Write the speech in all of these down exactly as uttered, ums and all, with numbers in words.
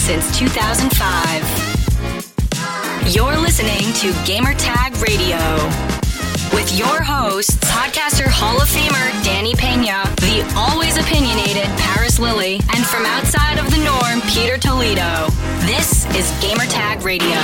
since two thousand five. You're listening to Gamertag Radio with your hosts, podcaster Hall of Famer Danny Pena, the always opinionated Paris Lilly, and from outside of the norm, Peter Toledo. This is Gamertag Radio.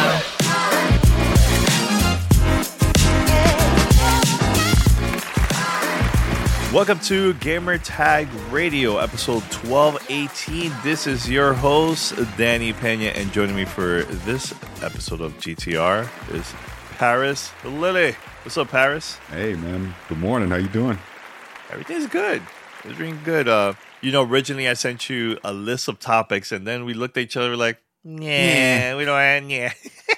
Welcome to Gamertag Radio, episode twelve eighteen. This is your host, Danny Pena, and joining me for this episode of G T R is Paris Lilly. What's up, Paris? Hey, man. Good morning. How you doing? Everything's good. It's doing good. Uh, you know, originally I sent you a list of topics, and then we looked at each other like, nah, yeah. we don't, yeah.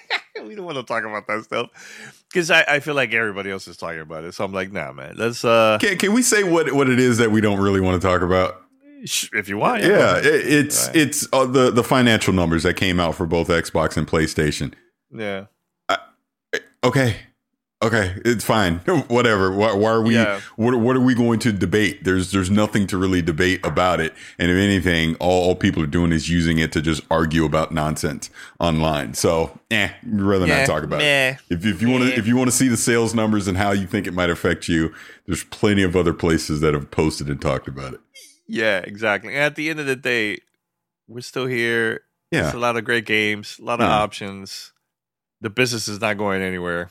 we don't want to talk about that stuff. Because I, I feel like everybody else is talking about it. So I'm like, nah, man. Let's. Uh, can, can we say what, what it is that we don't really want to talk about? If you want. Yeah, yeah it, it's right. it's uh, the, the financial numbers that came out for both Xbox and PlayStation. Yeah. Uh, okay. Okay, it's fine. Whatever. Why, why are we? Yeah. What, what are we going to debate? There's there's nothing to really debate about it. And if anything, all, all people are doing is using it to just argue about nonsense online. So, eh, we'd rather yeah. not talk about meh. it. If, if you want to if you want to see the sales numbers and how you think it might affect you, there's plenty of other places that have posted and talked about it. Yeah, exactly. And at the end of the day, we're still here. Yeah, there's a lot of great games, a lot of yeah. options. The business is not going anywhere.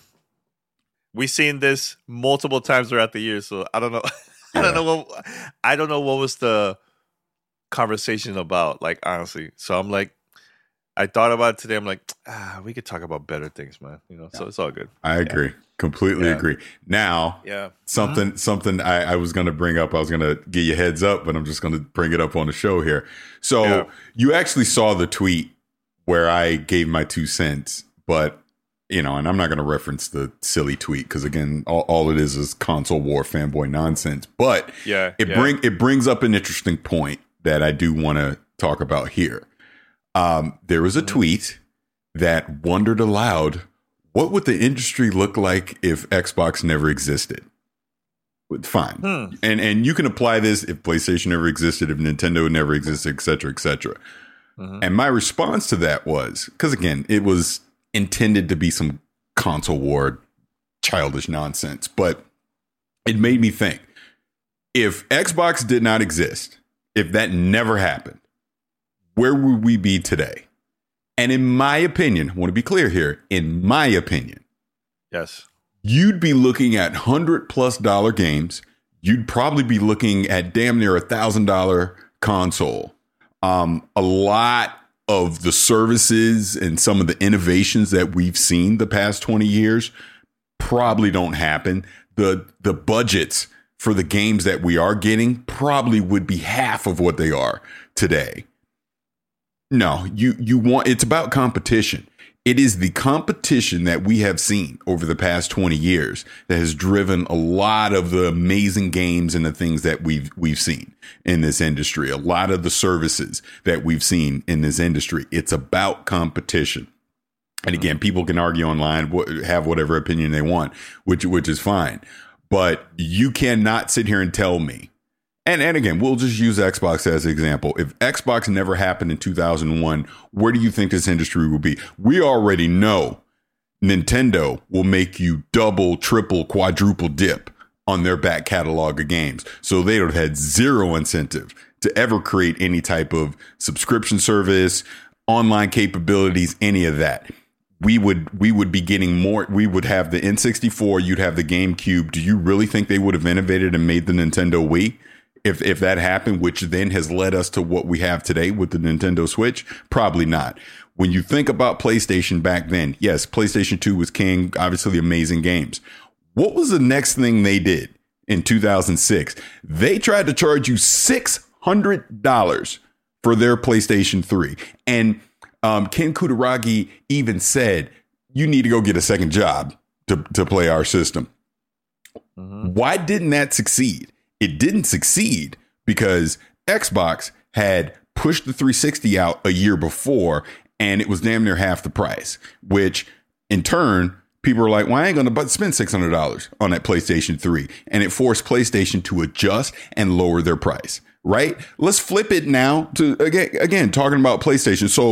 We've seen this multiple times throughout the year, so I don't know. I yeah. don't know what I don't know what was the conversation about, like, honestly. So I'm like, I thought about it today. I'm like, ah, we could talk about better things, man. You know, yeah. so it's all good. I agree, yeah. completely yeah. agree. Now, yeah, something mm-hmm. something I, I was going to bring up. I was going to give you a heads up, but I'm just going to bring it up on the show here. So yeah. you actually saw the tweet where I gave my two cents, but. You know, and I'm not going to reference the silly tweet because, again, all, all it is is console war fanboy nonsense. But yeah, it yeah. bring it brings up an interesting point that I do want to talk about here. Um, there was a mm-hmm. tweet that wondered aloud, what would the industry look like if Xbox never existed? Fine. Hmm. And and you can apply this if PlayStation never existed, if Nintendo never existed, et cetera, et cetera. Mm-hmm. And my response to that was, because, again, it was intended to be some console war childish nonsense, but it made me think, if Xbox did not exist, if that never happened, where would we be today? And in my opinion, I want to be clear here, in my opinion, yes, you'd be looking at hundred plus dollar games. You'd probably be looking at damn near a thousand dollar console. Um, a lot of the services and some of the innovations that we've seen the past twenty years probably don't happen. The the budgets for the games that we are getting probably would be half of what they are today. No, you you want it's about competition. It is the competition that we have seen over the past twenty years that has driven a lot of the amazing games and the things that we've we've seen in this industry. A lot of the services that we've seen in this industry. It's about competition. And again, people can argue online, have whatever opinion they want, which which is fine. But you cannot sit here and tell me. And and again, we'll just use Xbox as an example. If Xbox never happened in two thousand one, where do you think this industry will be? We already know Nintendo will make you double, triple, quadruple dip on their back catalog of games. So they would have had zero incentive to ever create any type of subscription service, online capabilities, any of that. We would we would be getting more. We would have the N sixty-four. You'd have the GameCube. Do you really think they would have innovated and made the Nintendo Wii? If if that happened, which then has led us to what we have today with the Nintendo Switch? Probably not. When you think about PlayStation back then, yes, PlayStation two was king, obviously amazing games. What was the next thing they did in two thousand six? They tried to charge you six hundred dollars for their PlayStation three. And um, Ken Kutaragi even said, you need to go get a second job to, to play our system. Mm-hmm. Why didn't that succeed? It didn't succeed because Xbox had pushed the three sixty out a year before, and it was damn near half the price, which in turn, people were like, well, I ain't going to spend six hundred dollars on that PlayStation three. And it forced PlayStation to adjust and lower their price, right? Let's flip it now to, again, again talking about PlayStation. So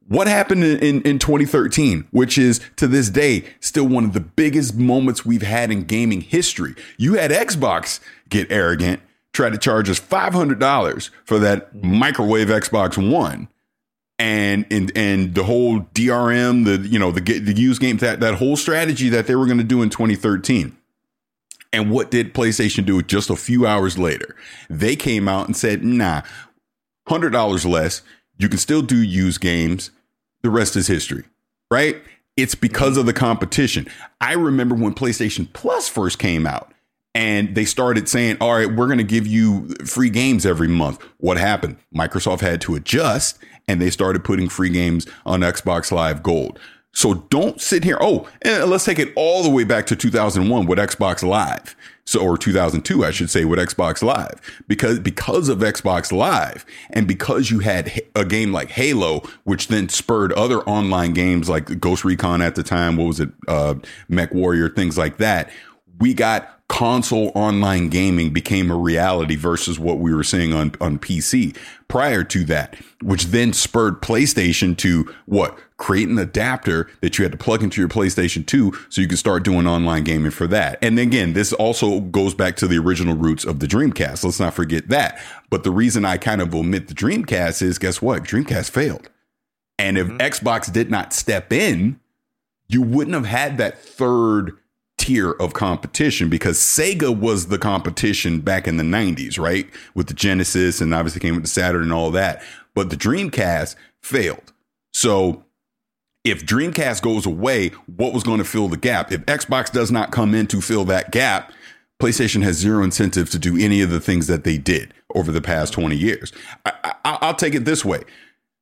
What happened in, in, in twenty thirteen, which is to this day still one of the biggest moments we've had in gaming history? You had Xbox get arrogant, try to charge us five hundred dollars for that microwave Xbox One, and and and the whole D R M, the you know the the used games, that that whole strategy that they were going to do in twenty thirteen. And what did PlayStation do just a few hours later? They came out and said, "Nah, one hundred dollars less. You can still do used games. The rest is history," right? It's because of the competition. I remember when PlayStation Plus first came out and they started saying, all right, we're going to give you free games every month. What happened? Microsoft had to adjust and they started putting free games on Xbox Live Gold. So don't sit here. Oh, and let's take it all the way back to two thousand one with Xbox Live. So, or two thousand two, I should say, with Xbox Live, because, because of Xbox Live and because you had a game like Halo, which then spurred other online games like Ghost Recon at the time. What was it? Uh, Mech Warrior, things like that. We got console online gaming became a reality versus what we were seeing on, on P C prior to that, which then spurred PlayStation to what? Create an adapter that you had to plug into your PlayStation two so you could start doing online gaming for that. And again, this also goes back to the original roots of the Dreamcast. Let's not forget that. But the reason I kind of omit the Dreamcast is, guess what? Dreamcast failed. And if mm-hmm. Xbox did not step in, you wouldn't have had that third tier of competition, because Sega was the competition back in the nineties, right? With the Genesis, and obviously came with the Saturn and all that. But the Dreamcast failed. So if Dreamcast goes away, what was going to fill the gap? If Xbox does not come in to fill that gap, PlayStation has zero incentive to do any of the things that they did over the past twenty years. I, I, I'll take it this way.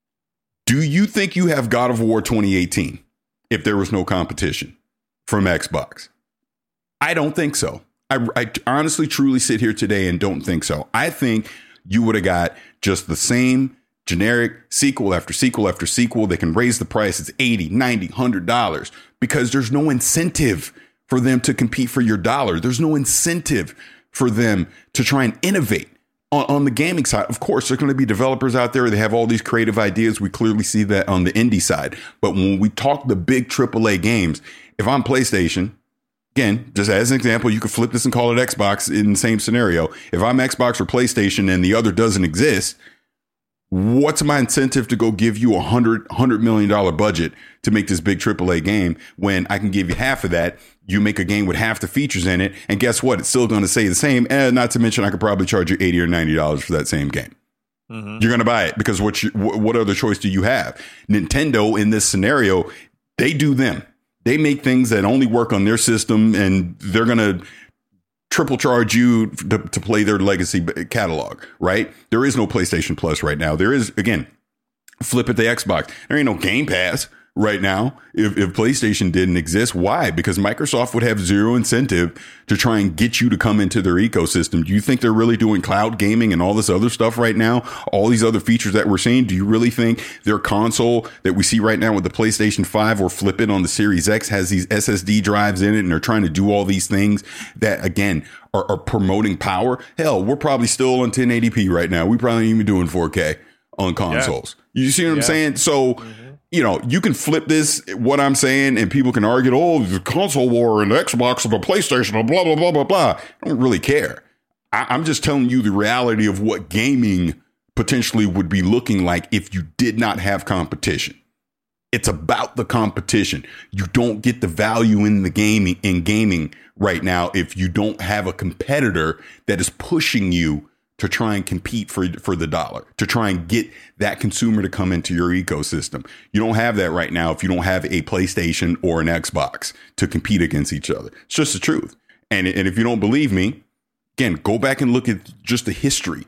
Do you think you have God of War twenty eighteen if there was no competition from Xbox? I don't think so. I, I honestly, truly sit here today and don't think so. I think you would have got just the same generic sequel after sequel after sequel. They can raise the price. It's eighty, ninety, one hundred dollars because there's no incentive for them to compete for your dollar. There's no incentive for them to try and innovate on, on the gaming side. Of course, there's going to be developers out there. They have all these creative ideas. We clearly see that on the indie side. But when we talk the big triple A games, if I'm PlayStation, again, just as an example, you could flip this and call it Xbox in the same scenario. If I'm Xbox or PlayStation and the other doesn't exist, what's my incentive to go give you a hundred, hundred million dollar budget to make this big triple A game when I can give you half of that? You make a game with half the features in it. And guess what? It's still going to say the same. And not to mention, I could probably charge you eighty or ninety dollars for that same game. Mm-hmm. You're going to buy it because what, you, what other choice do you have? Nintendo in this scenario, they do them. They make things that only work on their system, and they're going to triple charge you to, to play their legacy catalog, right? There is no PlayStation Plus right now. There is, again, flip it to Xbox. There ain't no Game Pass right now. If, if PlayStation didn't exist, why? Because Microsoft would have zero incentive to try and get you to come into their ecosystem. Do you think they're really doing cloud gaming and all this other stuff right now? All these other features that we're seeing, do you really think their console that we see right now with the PlayStation five or flip it on the Series X has these S S D drives in it and they're trying to do all these things that, again, are, are promoting power? Hell, we're probably still on ten eighty p right now. We probably ain't even doing four K on consoles. Yeah. You see what yeah. I'm saying? So, mm-hmm. you know, you can flip this, what I'm saying, and people can argue, oh, the console war and the Xbox and the PlayStation and blah, blah, blah, blah, blah. I don't really care. I, I'm just telling you the reality of what gaming potentially would be looking like if you did not have competition. It's about the competition. You don't get the value in the gaming in gaming right now if you don't have a competitor that is pushing you to try and compete for for the dollar, to try and get that consumer to come into your ecosystem. You don't have that right now if you don't have a PlayStation or an Xbox to compete against each other. It's just the truth. And, and if you don't believe me, again, go back and look at just the history.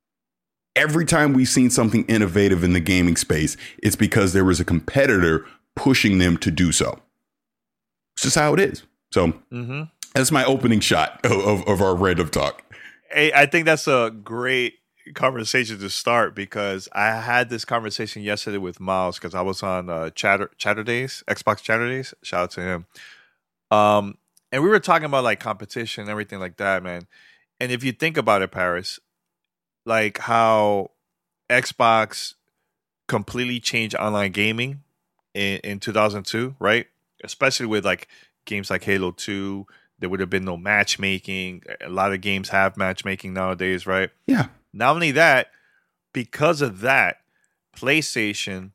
Every time we've seen something innovative in the gaming space, it's because there was a competitor pushing them to do so. It's just how it is. So mm-hmm. that's my opening shot of, of, of our random talk. Hey, I think that's a great conversation to start because I had this conversation yesterday with Miles because I was on uh, Chatter Chatter Days, Xbox Chatter Days. Shout out to him. Um, and we were talking about like competition and everything like that, man. And if you think about it, Paris, like how Xbox completely changed online gaming in, in two thousand two, right? Especially with like games like Halo two, there would have been no matchmaking. A lot of games have matchmaking nowadays, right? Yeah. Not only that, because of that, PlayStation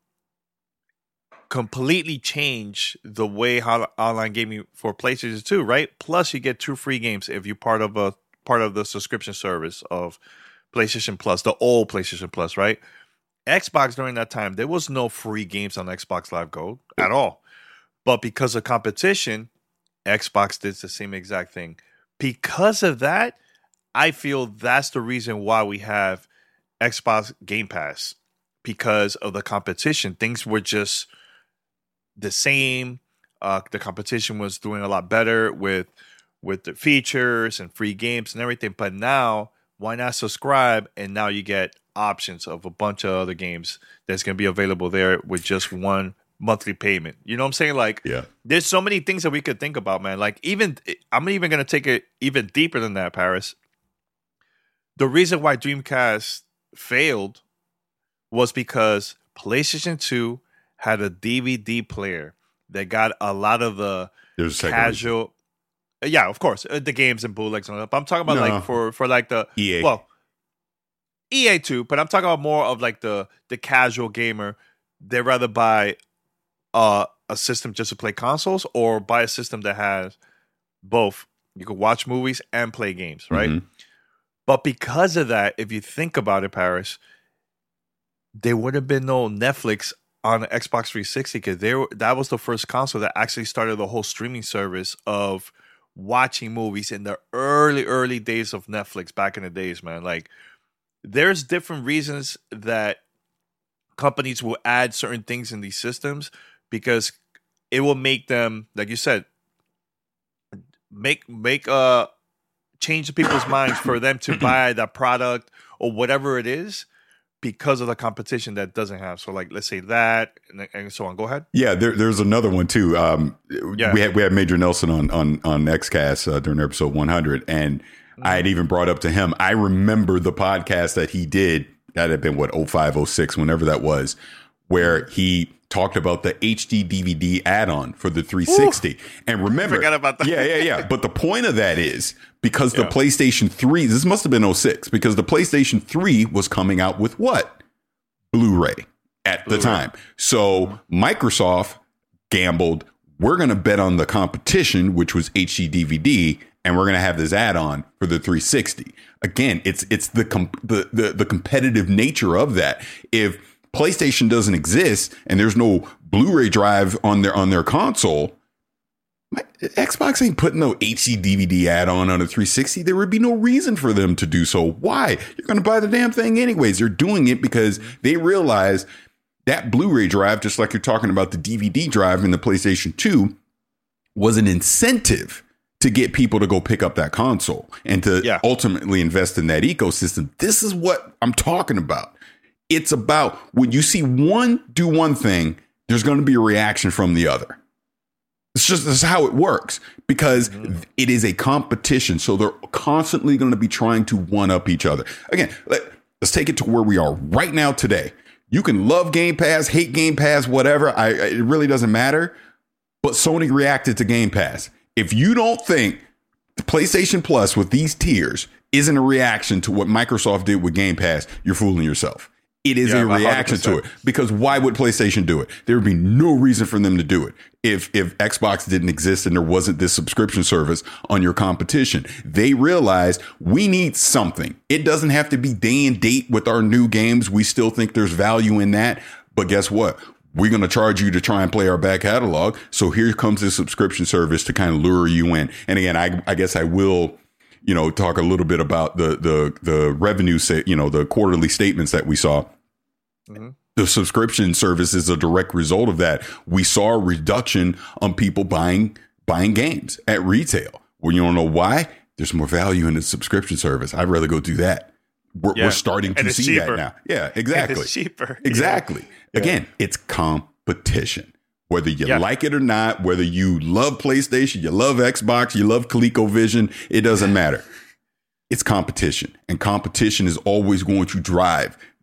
completely changed the way how online gaming for PlayStation two, right? Plus, you get two free games if you're part of a part of the subscription service of PlayStation Plus, the old PlayStation Plus, right? Xbox during that time, there was no free games on Xbox Live Gold at all. But because of competition, Xbox did the same exact thing. Because of that, I feel that's the reason why we have Xbox Game Pass. Because of the competition, things were just the same. Uh, the competition was doing a lot better with with the features and free games and everything. But now, why not subscribe? And now you get options of a bunch of other games that's going to be available there with just one monthly payment. You know what I'm saying? Like, yeah. There's so many things that we could think about, man. Like, even I'm even going to take it even deeper than that, Paris. The reason why Dreamcast failed was because PlayStation two had a D V D player that got a lot of the casual. Yeah, of course, the games and bootlegs and all that. But I'm talking about no. like for for like the E A. Well, E A too, but I'm talking about more of like the the casual gamer. They'd rather buy uh, a system just to play consoles or buy a system that has both. You can watch movies and play games, right? Mm-hmm. But because of that, if you think about it, Paris, there would have been no Netflix on the Xbox three sixty because there that was the first console that actually started the whole streaming service of watching movies in the early, early days of Netflix back in the days, man. Like, there's different reasons that companies will add certain things in these systems because it will make them, like you said, make make uh change people's minds for them to buy that product or whatever it is because of the competition that doesn't have. So, like, let's say that and, and so on. Go ahead. Yeah, there, there's another one too. Um, yeah. we had we had Major Nelson on on on XCast uh, during episode one hundred, and mm-hmm. I had even brought up to him. I remember the podcast that he did. That had been what oh five, oh six, whenever that was, where he talked about the H D D V D add-on for the three sixty. Ooh, and remember, I forgot about that. yeah, yeah, yeah. But the point of that is because yeah. the PlayStation three, this must have been oh six, because the PlayStation three was coming out with what? Blu-ray at Blu-ray. the time. So Microsoft gambled, we're going to bet on the competition, which was H D D V D, and we're going to have this add-on for the three sixty. Again, it's it's the, com- the the the competitive nature of that. If PlayStation doesn't exist and there's no Blu-ray drive on their on their console, my, Xbox ain't putting no H D D V D add-on on a three sixty. There would be no reason for them to do so. Why? You're going to buy the damn thing anyways. They're doing it because they realize that Blu-ray drive, just like you're talking about the D V D drive in the PlayStation two, was an incentive to get people to go pick up that console and to yeah. ultimately invest in that ecosystem. This is what I'm talking about. It's about when you see one do one thing, there's going to be a reaction from the other. It's just this is how it works because mm-hmm. it is a competition. So they're constantly going to be trying to one up each other. Again, let, let's take it to where we are right now today. You can love Game Pass, hate Game Pass, whatever. I, it really doesn't matter. But Sony reacted to Game Pass. If you don't think the PlayStation Plus with these tiers isn't a reaction to what Microsoft did with Game Pass, you're fooling yourself. It is yeah, a reaction to it because why would PlayStation do it? There would be no reason for them to do it if if Xbox didn't exist and there wasn't this subscription service on your competition. They realized we need something. It doesn't have to be day and date with our new games. We still think there's value in that. But guess what? We're going to charge you to try and play our back catalog. So here comes this subscription service to kind of lure you in. And again, I, I guess I will, you know, talk a little bit about the the the revenue, say, you know, the quarterly statements that we saw. Mm-hmm. The subscription service is a direct result of that. We saw a reduction on people buying buying games at retail. Well, you don't know why? There's more value in the subscription service. I'd rather go do that. We're, yeah. we're starting to see cheaper. that now. Yeah, exactly. It's cheaper. Exactly. Yeah. Again, it's competition. Whether you yeah. like it or not, whether you love PlayStation, you love Xbox, you love ColecoVision, it doesn't matter. It's competition. And competition is always going to drive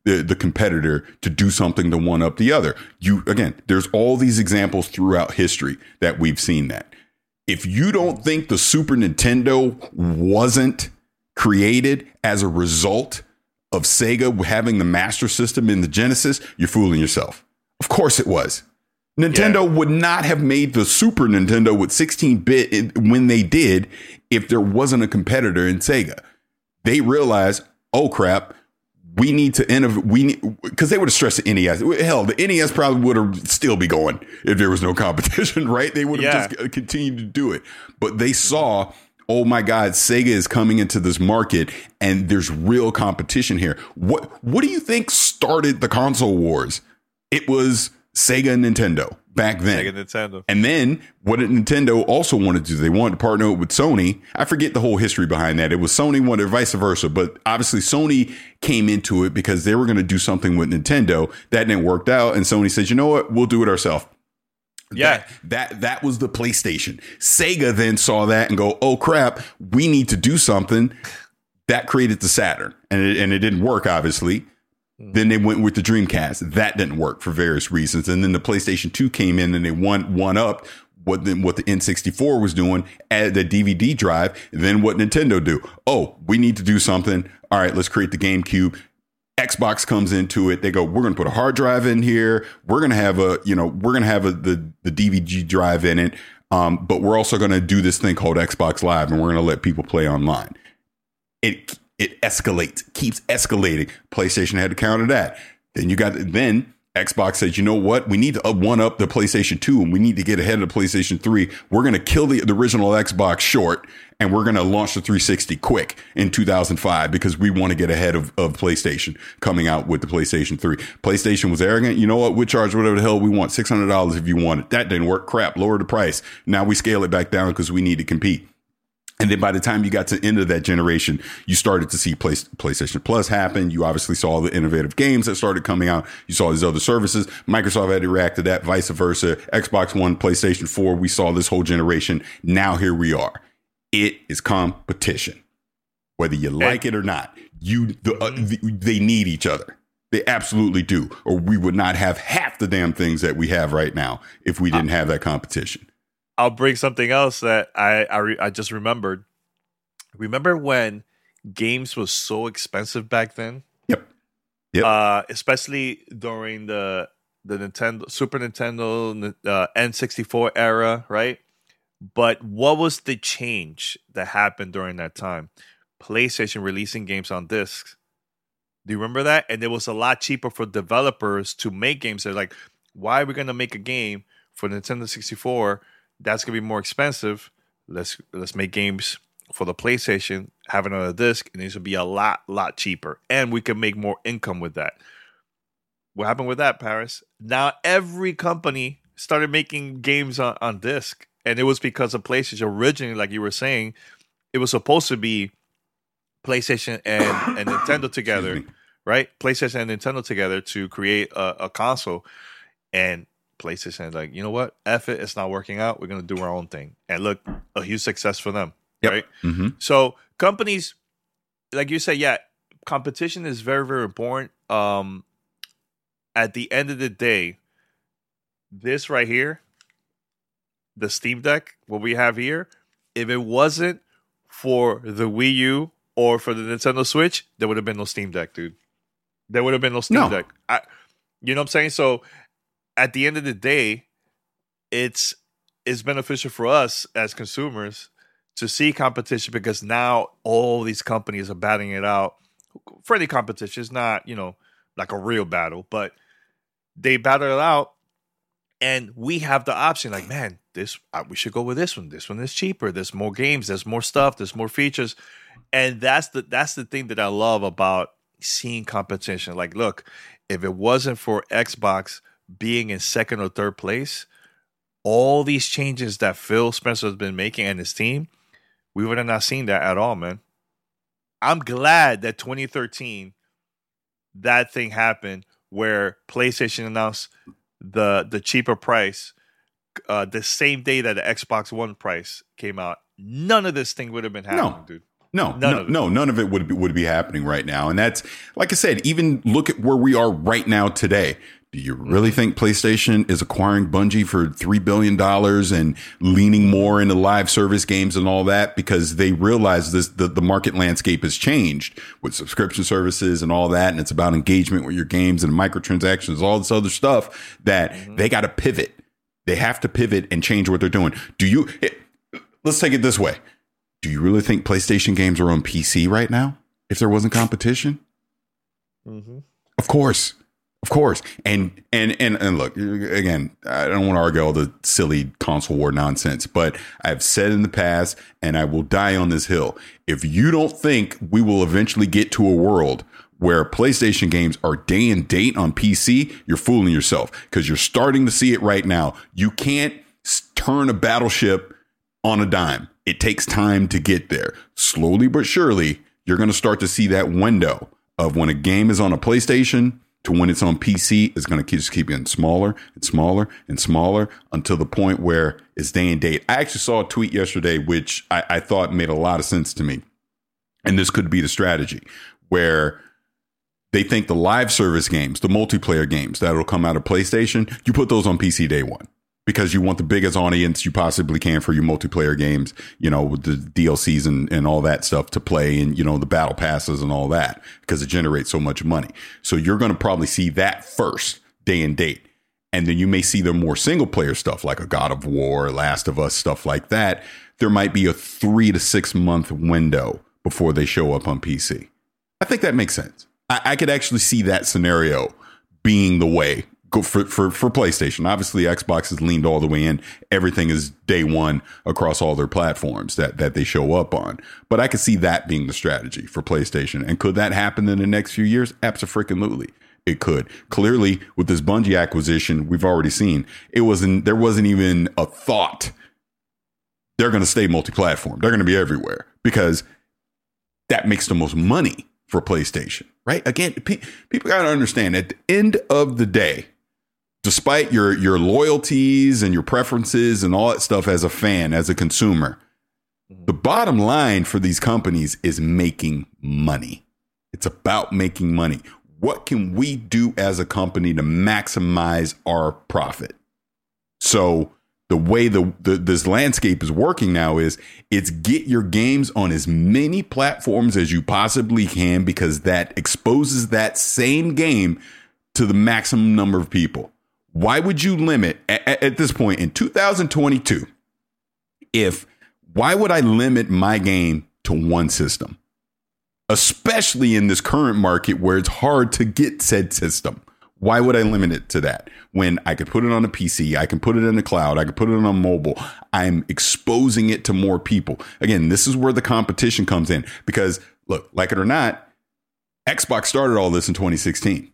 the, the competitor to do something to one up the other. You again, there's all these examples throughout history that we've seen that. If you don't think the Super Nintendo wasn't created as a result of Sega having the Master System in the Genesis, you're fooling yourself. Of course it was. Nintendo yeah. would not have made the Super Nintendo with sixteen bit when they did if there wasn't a competitor in Sega. They realized, oh crap, we need to innovate. We need, because they would have stressed the N E S. Hell, the N E S probably would have still be going if there was no competition, right? They would have yeah. just continued to do it. But they saw, oh my God, Sega is coming into this market and there's real competition here. What What do you think started the console wars? It was Sega and Nintendo back then. Sega Nintendo. And then what did Nintendo also want to do? They wanted to partner with Sony. I forget the whole history behind that. It was Sony wanted vice versa, but obviously Sony came into it because they were going to do something with Nintendo. That didn't work out. And Sony said, you know what? We'll do it ourselves. Yeah. That, that that was the PlayStation. Sega then saw that and go, oh crap, we need to do something. That created the Saturn. And it, and it didn't work, obviously. Then they went with the Dreamcast. That didn't work for various reasons. And then the PlayStation two came in and they won one up what the, what the N sixty-four was doing, added the D V D drive. And then what Nintendo do? Oh, we need to do something. All right, let's create the GameCube. Xbox comes into it. They go, we're going to put a hard drive in here. We're going to have a, you know, we're going to have a, the, the D V D drive in it. Um, but we're also going to do this thing called Xbox Live and we're going to let people play online. It It escalates, keeps escalating. PlayStation had to counter that. Then you got, then Xbox said, you know what? We need to up one up the PlayStation two and we need to get ahead of the PlayStation three. We're going to kill the, the original Xbox short and we're going to launch the three sixty quick in two thousand five because we want to get ahead of, of PlayStation coming out with the PlayStation three. PlayStation was arrogant. You know what? We charge whatever the hell we want. six hundred dollars if you want it. That didn't work. Crap. Lower the price. Now we scale it back down because we need to compete. And then by the time you got to the end of that generation, you started to see Play, PlayStation Plus happen. You obviously saw the innovative games that started coming out. You saw these other services. Microsoft had to react to that, vice versa. Xbox One, PlayStation four. We saw this whole generation. Now here we are. It is competition, whether you like it or not. You, the, uh, the, they need each other. They absolutely do. Or we would not have half the damn things that we have right now if we didn't have that competition. I'll bring something else that I I, re- I just remembered. Remember when games was so expensive back then? Yep. Yep. Uh, especially during the the Nintendo Super Nintendo uh, N sixty-four era, right? But what was the change that happened during that time? PlayStation releasing games on discs. Do you remember that? And it was a lot cheaper for developers to make games. They're like, why are we going to make a game for Nintendo sixty-four? That's gonna be more expensive. Let's let's make games for the PlayStation, have it on a disc, and these will be a lot, lot cheaper. And we can make more income with that. What happened with that, Paris? Now every company started making games on, on disc. And it was because of PlayStation. Originally, like you were saying, it was supposed to be PlayStation and, and Nintendo together, right? PlayStation and Nintendo together to create a, a console. And PlayStation is like, you know what? F it, it's not working out. We're going to do our own thing. And look, a huge success for them, yep. right? Mm-hmm. So companies, like you say, yeah, competition is very, very important. Um, at the end of the day, this right here, the Steam Deck, what we have here, if it wasn't for the Wii U or for the Nintendo Switch, there would have been no Steam Deck, dude. There would have been no Steam no. Deck. I, you know what I'm saying? So at the end of the day, it's it's beneficial for us as consumers to see competition because now all these companies are battling it out. Friendly competition is not, you know, like a real battle, but they battle it out, and we have the option. Like, man, this uh, we should go with this one. This one is cheaper. There's more games. There's more stuff. There's more features, and that's the that's the thing that I love about seeing competition. Like, look, if it wasn't for Xbox being in second or third place, all these changes that Phil Spencer has been making and his team, we would have not seen that at all, man. I'm glad that twenty thirteen, that thing happened where PlayStation announced the the cheaper price uh, the same day that the Xbox One price came out. None of this thing would have been happening, no. dude. No, none no, of no, none of it would be, would be happening right now. And that's, like I said, even look at where we are right now today. Do you really think PlayStation is acquiring Bungie for three billion dollars and leaning more into live service games and all that? Because they realize this, the, the market landscape has changed with subscription services and all that. And it's about engagement with your games and microtransactions, all this other stuff that mm-hmm. they got to pivot. They have to pivot and change what they're doing. Do you, it, let's take it this way. Do you really think PlayStation games are on P C right now if there wasn't competition? Mm-hmm. Of course. Of course. And, and, and, and look, again, I don't want to argue all the silly console war nonsense, but I've said in the past, and I will die on this hill. If you don't think we will eventually get to a world where PlayStation games are day and date on P C, you're fooling yourself, because you're starting to see it right now. You can't turn a battleship on a dime. It takes time to get there. Slowly but surely, you're going to start to see that window of when a game is on a PlayStation to when it's on P C, it's going to just keep getting smaller and smaller and smaller until the point where it's day and date. I actually saw a tweet yesterday, which I, I thought made a lot of sense to me. And this could be the strategy where they think the live service games, the multiplayer games that'll come out of PlayStation, you put those on P C day one because you want the biggest audience you possibly can for your multiplayer games, you know, with the D L Cs and, and all that stuff to play and, you know, the battle passes and all that because it generates so much money. So you're going to probably see that first day and date. And then you may see the more single player stuff like a God of War, Last of Us, stuff like that. There might be a three to six month window before they show up on P C. I think that makes sense. I, I could actually see that scenario being the way go for, for, for PlayStation. Obviously, Xbox has leaned all the way in. Everything is day one across all their platforms that, that they show up on. But I could see that being the strategy for PlayStation. And could that happen in the next few years? Abso-freaking-lutely. It could. Clearly, with this Bungie acquisition, we've already seen it wasn't, there wasn't even a thought they're going to stay multi-platform. They're going to be everywhere because that makes the most money for PlayStation, right? Again, pe- people got to understand at the end of the day, despite your, your loyalties and your preferences and all that stuff as a fan, as a consumer, the bottom line for these companies is making money. It's about making money. What can we do as a company to maximize our profit? So the way the, the this landscape is working now is it's get your games on as many platforms as you possibly can because that exposes that same game to the maximum number of people. Why would you limit at, at this point in two thousand twenty-two? If why would I limit my game to one system, especially in this current market where it's hard to get said system? Why would I limit it to that when I could put it on a P C? I can put it in the cloud. I can put it on mobile. I'm exposing it to more people. Again, this is where the competition comes in because look, like it or not, Xbox started all this in twenty sixteen.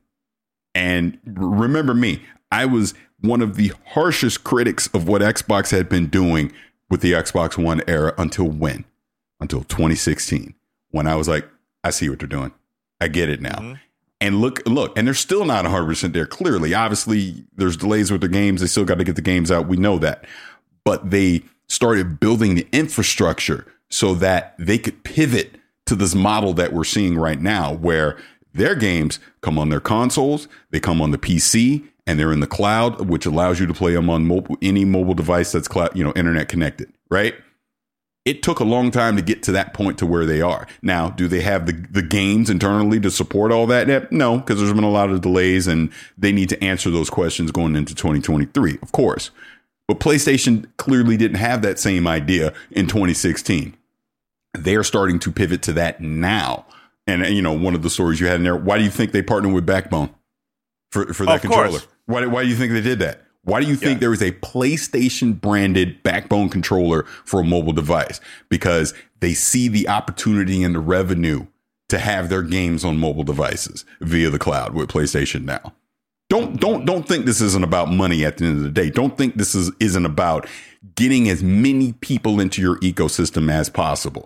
And remember me, I was one of the harshest critics of what Xbox had been doing with the Xbox One era until when? Until twenty sixteen, when I was like, I see what they're doing. I get it now. Mm-hmm. And look, look, and they're still not one hundred percent there. Clearly, obviously, there's delays with their games. They still got to get the games out. We know that. But they started building the infrastructure so that they could pivot to this model that we're seeing right now, where their games come on their consoles, they come on the P C, and they're in the cloud, which allows you to play them on mobile, any mobile device that's cloud, you know, internet connected, right? It took a long time to get to that point to where they are. Now, do they have the, the games internally to support all that? No, because there's been a lot of delays and they need to answer those questions going into twenty twenty-three, of course. But PlayStation clearly didn't have that same idea in twenty sixteen. They're starting to pivot to that now. And, you know, one of the stories you had in there, why do you think they partnered with Backbone for, for that of controller? Course. Why, why do you think they did that? Why do you think yeah. there is a PlayStation branded Backbone controller for a mobile device? Because they see the opportunity and the revenue to have their games on mobile devices via the cloud with PlayStation Now. Don't don't don't think this isn't about money at the end of the day. Don't think this is isn't about getting as many people into your ecosystem as possible.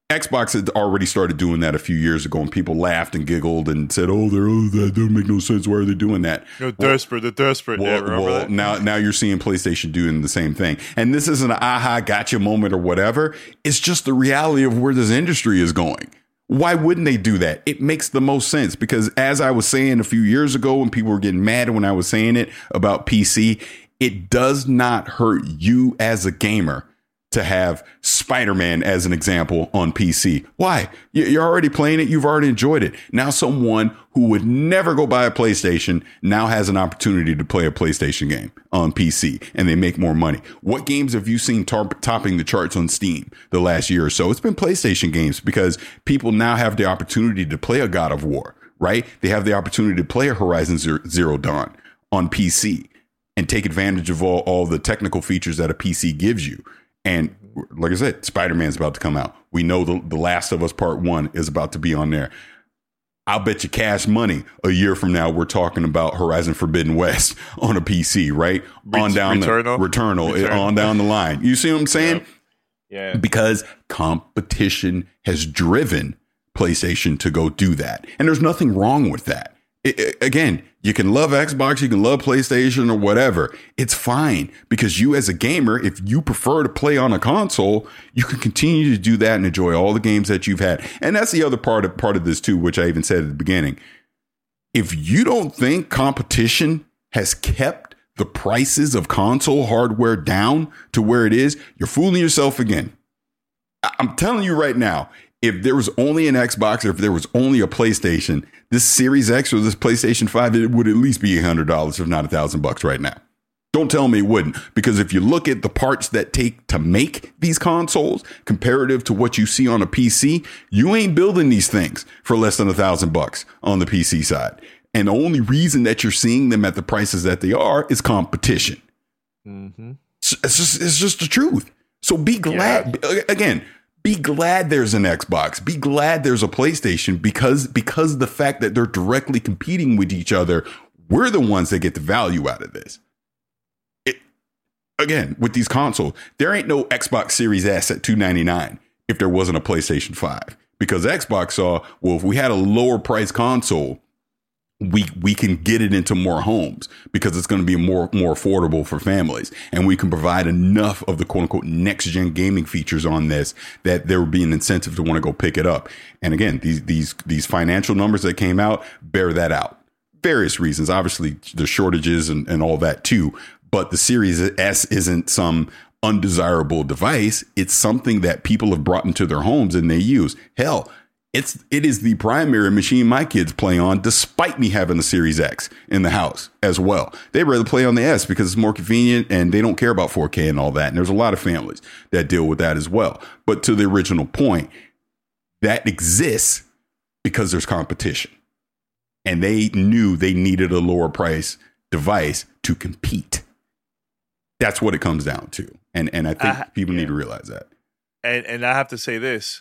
Xbox had already started doing that a few years ago, and people laughed and giggled and said, "Oh, they're oh, that doesn't make no sense. Why are they doing that?" They're well, desperate. They're desperate. Well, yeah, remember well that? now, now you're seeing PlayStation doing the same thing, and this isn't an aha gotcha moment or whatever. It's just the reality of where this industry is going. Why wouldn't they do that? It makes the most sense because, as I was saying a few years ago, when people were getting mad when I was saying it about P C, it does not hurt you as a gamer to have Spider-Man as an example on P C. Why? You're already playing it. You've already enjoyed it. Now someone who would never go buy a PlayStation now has an opportunity to play a PlayStation game on P C, and they make more money. What games have you seen top- topping the charts on Steam the last year or so? It's been PlayStation games because people now have the opportunity to play a God of War, right? They have the opportunity to play a Horizon Zero Dawn on P C and take advantage of all, all the technical features that a P C gives you. And like I said, Spider-Man's about to come out. We know the, the Last of Us Part One is about to be on there. I'll bet you cash money a year from now we're talking about Horizon Forbidden West on a P C, right? Ret- on down Returnal. the Returnal, Returnal. on down the line. You see what I'm saying? Yeah. yeah. Because competition has driven PlayStation to go do that. And there's nothing wrong with that. It, it, again, you can love Xbox, you can love PlayStation or whatever. It's fine because you as a gamer, if you prefer to play on a console, you can continue to do that and enjoy all the games that you've had. And that's the other part of part of this too, which I even said at the beginning. If you don't think competition has kept the prices of console hardware down to where it is, you're fooling yourself again. I'm telling you right now, if there was only an Xbox or if there was only a PlayStation, this Series X or this PlayStation five, it would at least be eight hundred dollars, if not a thousand bucks right now. Don't tell me it wouldn't, because if you look at the parts that take to make these consoles comparative to what you see on a P C, you ain't building these things for less than a thousand bucks on the P C side. And the only reason that you're seeing them at the prices that they are is competition. Mm-hmm. It's just, it's just the truth. So be glad. Yeah. Again, be glad there's an Xbox. Be glad there's a PlayStation because because the fact that they're directly competing with each other, we're the ones that get the value out of this. It, again, with these consoles, there ain't no Xbox Series S at two ninety-nine if there wasn't a PlayStation five. Because Xbox saw, well, if we had a lower price console, we we can get it into more homes because it's going to be more more affordable for families, and we can provide enough of the quote unquote next gen gaming features on this that there would be an incentive to want to go pick it up. And again, these these these financial numbers that came out bear that out. Various reasons, obviously the shortages and, and all that too. But the Series S isn't some undesirable device. It's something that people have brought into their homes and they use. Hell, It's it is the primary machine my kids play on, despite me having the Series X in the house as well. They rather play on the S because it's more convenient and they don't care about four K and all that. And there's a lot of families that deal with that as well. But to the original point, that exists because there's competition. And they knew they needed a lower price device to compete. That's what it comes down to. And and I think uh, people yeah. need to realize that. And and I have to say this.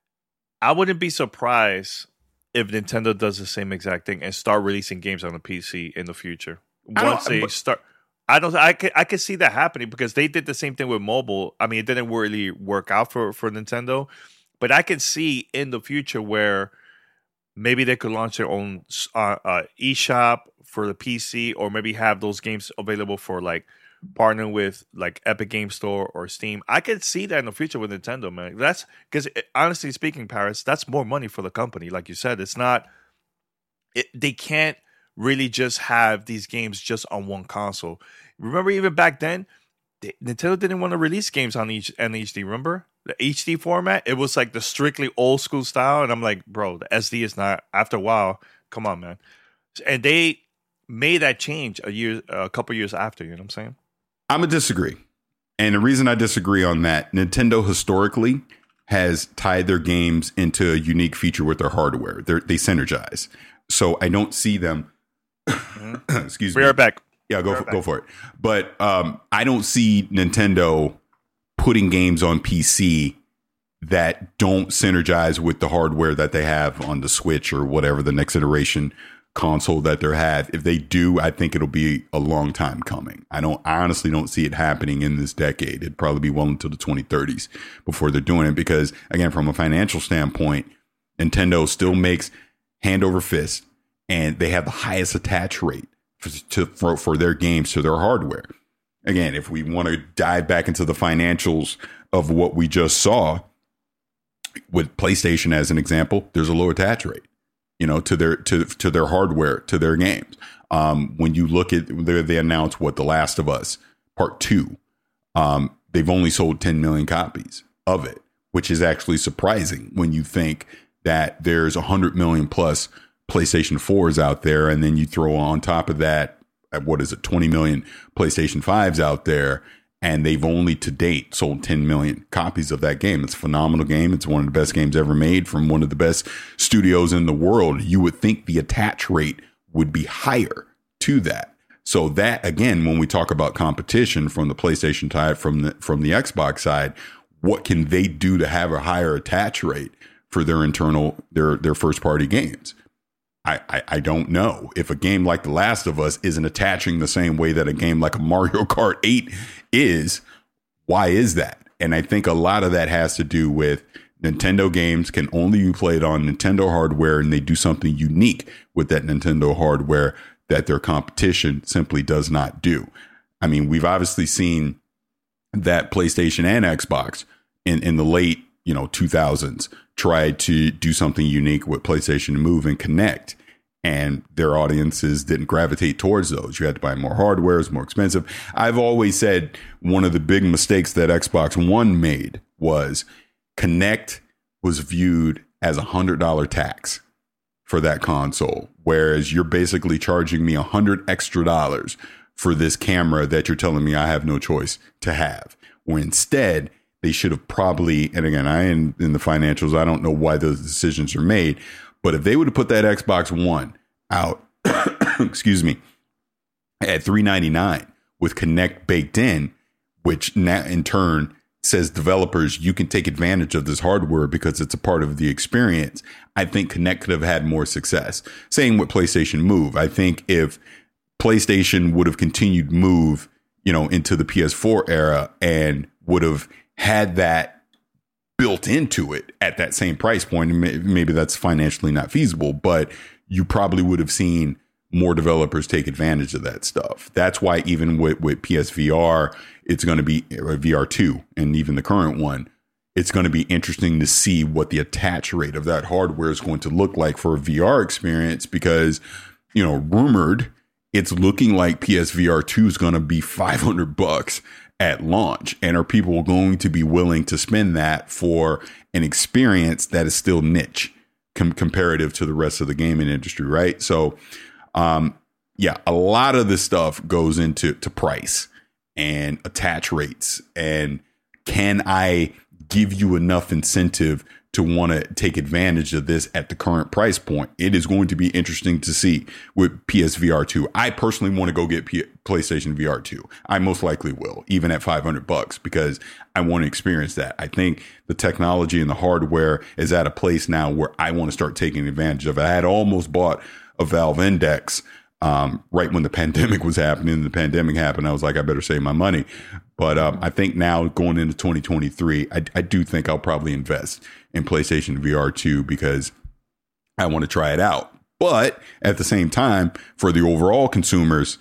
I wouldn't be surprised if Nintendo does the same exact thing and start releasing games on the P C in the future. Once they start, I don't. I can I can see that happening because they did the same thing with mobile. I mean, it didn't really work out for, for Nintendo, but I can see in the future where maybe they could launch their own uh, uh, eShop for the P C, or maybe have those games available for like. Partner with like Epic Game Store or Steam. I could see that in the future with Nintendo, man. That's because honestly speaking, Paris, that's more money for the company. Like you said, it's not. It, they can't really just have these games just on one console. Remember, even back then, they, Nintendo didn't want to release games on each N H D. Remember the H D format? It was like the strictly old school style, and I'm like, bro, the S D is not. After a while, come on, man. And they made that change a year, a couple years after. You know what I'm saying? I'm going to disagree. And the reason I disagree on that, Nintendo historically has tied their games into a unique feature with their hardware. They're, they synergize. So I don't see them. Mm-hmm. Excuse we me. We are back. Yeah, go for, go for it. But um, I don't see Nintendo putting games on P C that don't synergize with the hardware that they have on the Switch or whatever the next iteration console that they have. If they do, I think it'll be a long time coming. I don't, I honestly don't see it happening in this decade. It'd probably be well into the twenty thirties before they're doing it, because again, from a financial standpoint, Nintendo still makes hand over fist, and they have the highest attach rate for, to, for, for their games to their hardware. Again, if we want to dive back into the financials of what we just saw with PlayStation as an example, there's a low attach rate, you know, to their to to their hardware, to their games. Um, when you look at, they, they announced what The Last of Us Part Two, um, they've only sold ten million copies of it, which is actually surprising when you think that there's one hundred million plus PlayStation fours out there, and then you throw on top of that, what is it, twenty million PlayStation fives out there, and they've only to date sold ten million copies of that game. It's a phenomenal game. It's one of the best games ever made from one of the best studios in the world. You would think the attach rate would be higher to that. So that, again, when we talk about competition from the PlayStation side, from the from the Xbox side, what can they do to have a higher attach rate for their internal, their their first party games? I, I, I don't know. If a game like The Last of Us isn't attaching the same way that a game like a Mario Kart eight is, why is that? And I think a lot of that has to do with Nintendo games can only be played on Nintendo hardware, and they do something unique with that Nintendo hardware that their competition simply does not do. I mean, we've obviously seen that PlayStation and Xbox in, in the late, you know, two thousands tried to do something unique with PlayStation Move and Connect, and their audiences didn't gravitate towards those. You had to buy more hardware, it's more expensive. I've always said one of the big mistakes that Xbox One made was Connect was viewed as a one hundred dollars tax for that console, whereas you're basically charging me one hundred extra dollars for this camera that you're telling me I have no choice to have. Or instead, they should have probably, and again, I am in the financials, I don't know why those decisions are made, but if they would have put that Xbox One out, excuse me, at three ninety-nine with Connect baked in, which now in turn says developers, you can take advantage of this hardware because it's a part of the experience, I think Connect could have had more success. Same with PlayStation Move. I think if PlayStation would have continued Move, you know, into the P S four era and would have had that built into it at that same price point, and maybe that's financially not feasible, but you probably would have seen more developers take advantage of that stuff. That's why even with, with P S V R, it's going to be V R two, and even the current one, it's going to be interesting to see what the attach rate of that hardware is going to look like for a V R experience, because, you know, rumored, it's looking like P S V R two is going to be five hundred bucks at launch. And are people going to be willing to spend that for an experience that is still niche com- comparative to the rest of the gaming industry, right? So, um, yeah, a lot of this stuff goes into to price and attach rates. And can I give you enough incentive to want to take advantage of this at the current price point? It is going to be interesting to see with P S V R two. I personally want to go get P- PlayStation V R two. I most likely will, even at five hundred bucks, because I want to experience that. I think the technology and the hardware is at a place now where I want to start taking advantage of it. I had almost bought a Valve Index um, right when the pandemic was happening. The pandemic happened. I was like, I better save my money. But um, I think now going into twenty twenty-three, I, I do think I'll probably invest in PlayStation V R two because I want to try it out. But at the same time, for the overall consumers,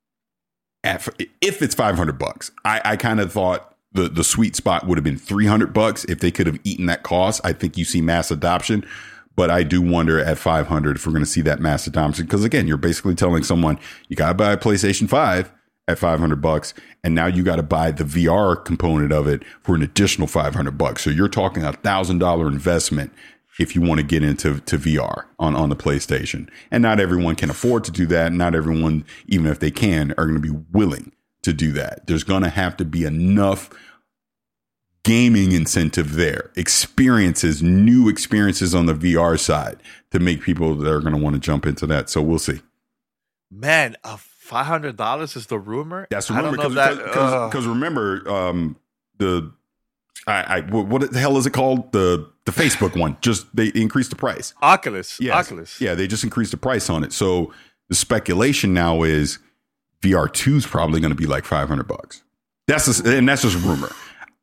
if it's five hundred bucks, I, I kind of thought the, the sweet spot would have been three hundred bucks. If they could have eaten that cost, I think you see mass adoption. But I do wonder at five hundred if we're going to see that mass adoption, because again, you're basically telling someone you got to buy a PlayStation five at five hundred bucks, and now you got to buy the V R component of it for an additional five hundred bucks. So you're talking a thousand dollar investment if you want to get into to V R on, on the PlayStation. And not everyone can afford to do that. Not everyone, even if they can, are going to be willing to do that. There's going to have to be enough gaming incentive there, experiences, new experiences on the V R side to make people that are going to want to jump into that. So we'll see. Man, a five hundred dollars is the rumor. That's the rumor, because because uh. remember, um, the I, I what the hell is it called? The the Facebook one. Just they increased the price. Oculus. Yes. Oculus. Yeah, they just increased the price on it. So the speculation now is V R two is probably going to be like five hundred bucks. That's just, and that's just a rumor.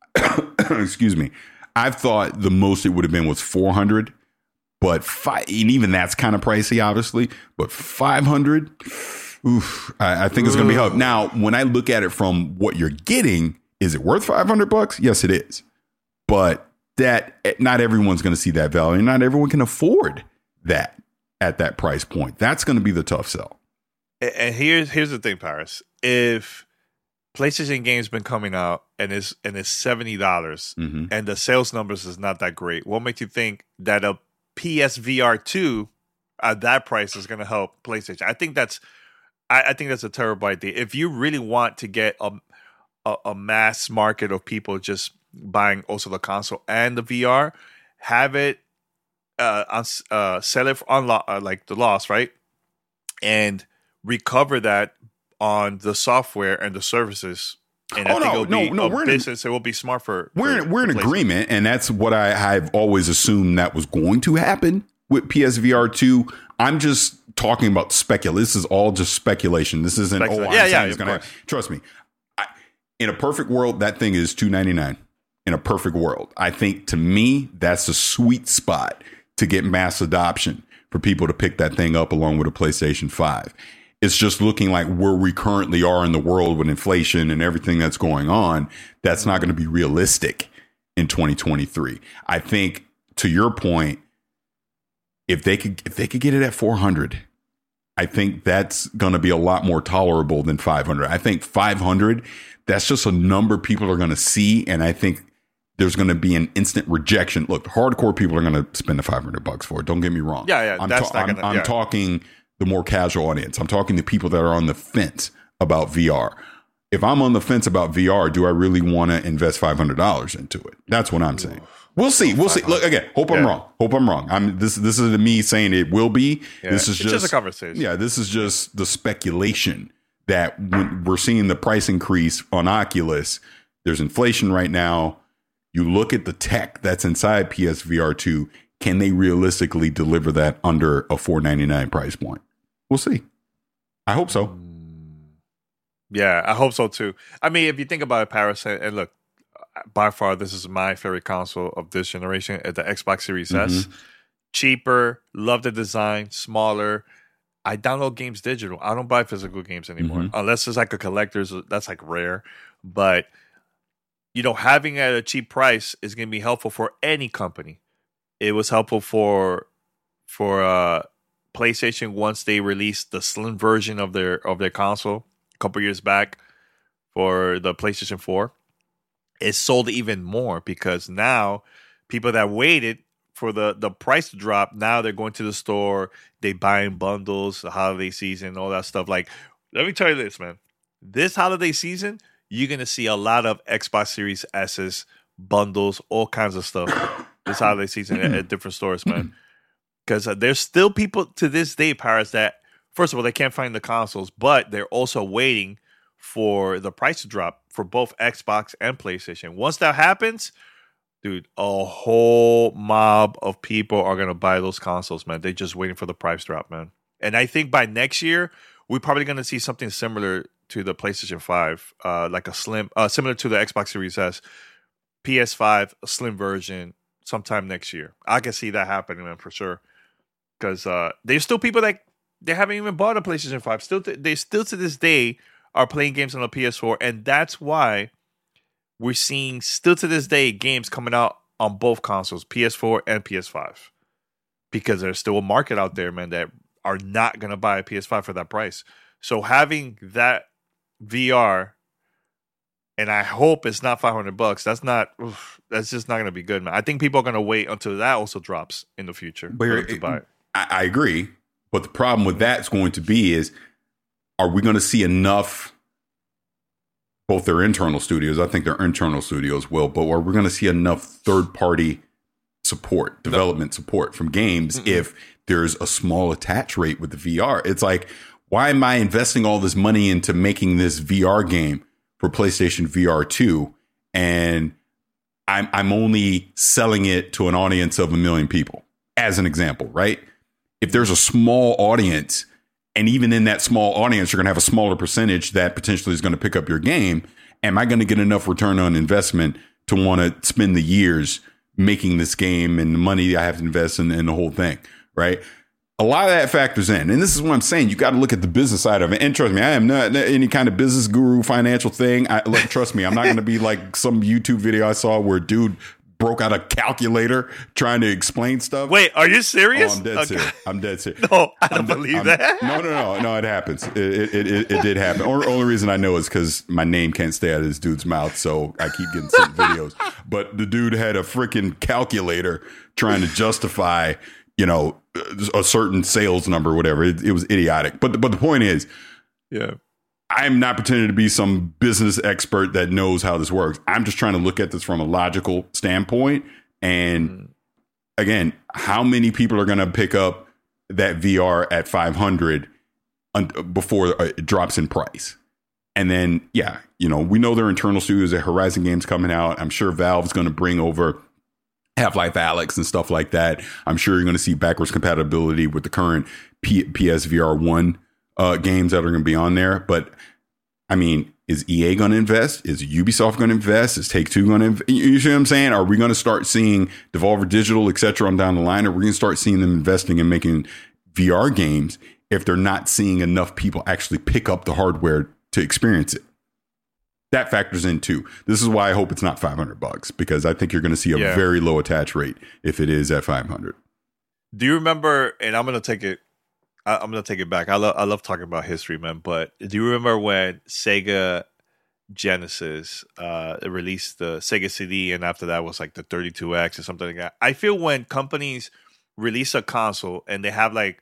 Excuse me. I've thought the most it would have been was four hundred, but five, and even that's kind of pricey, obviously. But five hundred, oof, I, I think it's going to be hard. Now, when I look at it from what you're getting, is it worth five hundred bucks? Yes, it is. But that not everyone's going to see that value. Not everyone can afford that at that price point. That's going to be the tough sell. And here's here's the thing, Paris. If PlayStation games been coming out and it's and it's seventy dollars mm-hmm. and the sales numbers is not that great, what makes you think that a P S V R two at that price is going to help PlayStation? I think that's I, I think that's a terrible idea. If you really want to get a, a a mass market of people just buying also the console and the V R, have it uh, on, uh sell it on lo- uh, like the loss, right, and recover that on the software and the services. And oh, I think no, it'll no, be no, a we're business. In, it will be smart for. We're for, in, we're in for agreement, and that's what I, I've always assumed that was going to happen with P S V R two. I'm just talking about speculation. This is all just speculation. This isn't. Specula- oh, I'm yeah, saying yeah, it's of gonna. course. Trust me. I, in a perfect world, that thing is two ninety-nine. In a perfect world, I think to me that's a sweet spot to get mass adoption for people to pick that thing up along with a PlayStation five. It's just looking like where we currently are in the world with inflation and everything that's going on. That's not going to be realistic in twenty twenty-three. I think, to your point, if they could if they could get it at four hundred, I think that's going to be a lot more tolerable than five hundred. I think five hundred, that's just a number people are going to see, and I think there's going to be an instant rejection. Look, hardcore people are going to spend the five hundred bucks for it. Don't get me wrong. Yeah, yeah, I'm, that's ta- not I'm, gonna, I'm yeah. talking the more casual audience. I'm talking to people that are on the fence about V R. If I'm on the fence about V R, do I really want to invest five hundred dollars into it? That's what I'm saying. We'll see. We'll see. Look, again, hope I'm Yeah. wrong. Hope I'm wrong. I'm this this is me saying it will be. Yeah. This is It's just, just a conversation. Yeah, this is just the speculation that when we're seeing the price increase on Oculus, there's inflation right now. You look at the tech that's inside P S V R two, can they realistically deliver that under a four ninety-nine price point? We'll see. I hope so. Yeah, I hope so too. I mean, if you think about it, Paris, and and look, by far, this is my favorite console of this generation at the Xbox Series S. Mhm. Cheaper, love the design, smaller. I download games digital. I don't buy physical games anymore Mhm. unless it's like a collector's. That's like rare, but you know, having it at a cheap price is going to be helpful for any company. It was helpful for for uh, PlayStation once they released the slim version of their of their console a couple years back for the PlayStation four. It sold even more because now people that waited for the, the price to drop, now they're going to the store, they buying bundles, the holiday season, all that stuff. Like, let me tell you this, man. This holiday season, you're going to see a lot of Xbox Series S's, bundles, all kinds of stuff this holiday season at, at different stores, man. Because uh, there's still people to this day, Paris, that, first of all, they can't find the consoles, but they're also waiting for the price to drop for both Xbox and PlayStation. Once that happens, dude, a whole mob of people are going to buy those consoles, man. They're just waiting for the price drop, man. And I think by next year, we're probably going to see something similar to the PlayStation five, uh, like a slim, uh, similar to the Xbox Series S, P S five, a slim version sometime next year. I can see that happening, man, for sure. Because uh, there's still people that they haven't even bought a PlayStation five. Still, th- they still to this day are playing games on the P S four, and that's why we're seeing still to this day games coming out on both consoles, P S four and P S five, because there's still a market out there, man, that are not going to buy a P S five for that price. So having that V R, and I hope it's not five hundred bucks. That's not. Oof, that's just not going to be good, man. I think people are going to wait until that also drops in the future But for it- them to buy it. I, I agree. But the problem with that's going to be is, are we going to see enough, both their internal studios, I think their internal studios will, but are we going to see enough third-party support, development support from games Mm-mm. if there's a small attach rate with the V R? It's like, why am I investing all this money into making this V R game for PlayStation V R two, and I'm I'm only selling it to an audience of a million people, as an example, right? If there's a small audience, and even in that small audience, you're going to have a smaller percentage that potentially is going to pick up your game. Am I going to get enough return on investment to want to spend the years making this game and the money I have to invest in, in the whole thing, right? A lot of that factors in. And this is what I'm saying. You got to look at the business side of it. And trust me, I am not any kind of business guru, financial thing. I, look, trust me, I'm not going to be like some YouTube video I saw where a dude broke out a calculator trying to explain stuff. Wait, are you serious? Oh, I'm dead okay. serious. I'm dead serious. No, I don't I'm, believe I'm, that. No, no, no, no. It happens. It it it, it did happen. Only, only reason I know is because my name can't stay out of this dude's mouth, so I keep getting sent videos. But the dude had a freaking calculator trying to justify, you know, a certain sales number, or whatever. It, it was idiotic. But but the point is, yeah. I'm not pretending to be some business expert that knows how this works. I'm just trying to look at this from a logical standpoint. And mm. again, how many people are going to pick up that V R at five hundred un- before it drops in price? And then, yeah, you know, we know their internal studios at Horizon Games coming out. I'm sure Valve's going to bring over Half-Life Alyx and stuff like that. I'm sure you're going to see backwards compatibility with the current P- P S V R one Uh, games that are going to be on there. But I mean, is E A going to invest? Is Ubisoft going to invest? Is Take-Two going to invest? You see what I'm saying? Are we going to start seeing Devolver Digital, et cetera, on down the line? Or are we going to start seeing them investing and making V R games if they're not seeing enough people actually pick up the hardware to experience it? That factors in too. This is why I hope it's not five hundred bucks, because I think you're going to see a yeah. very low attach rate if it is at five hundred. Do you remember, and I'm going to take it, I'm gonna take it back. I love I love talking about history, man. But do you remember when Sega Genesis uh, released the Sega C D, and after that was like the thirty-two X or something like that? I feel when companies release a console and they have like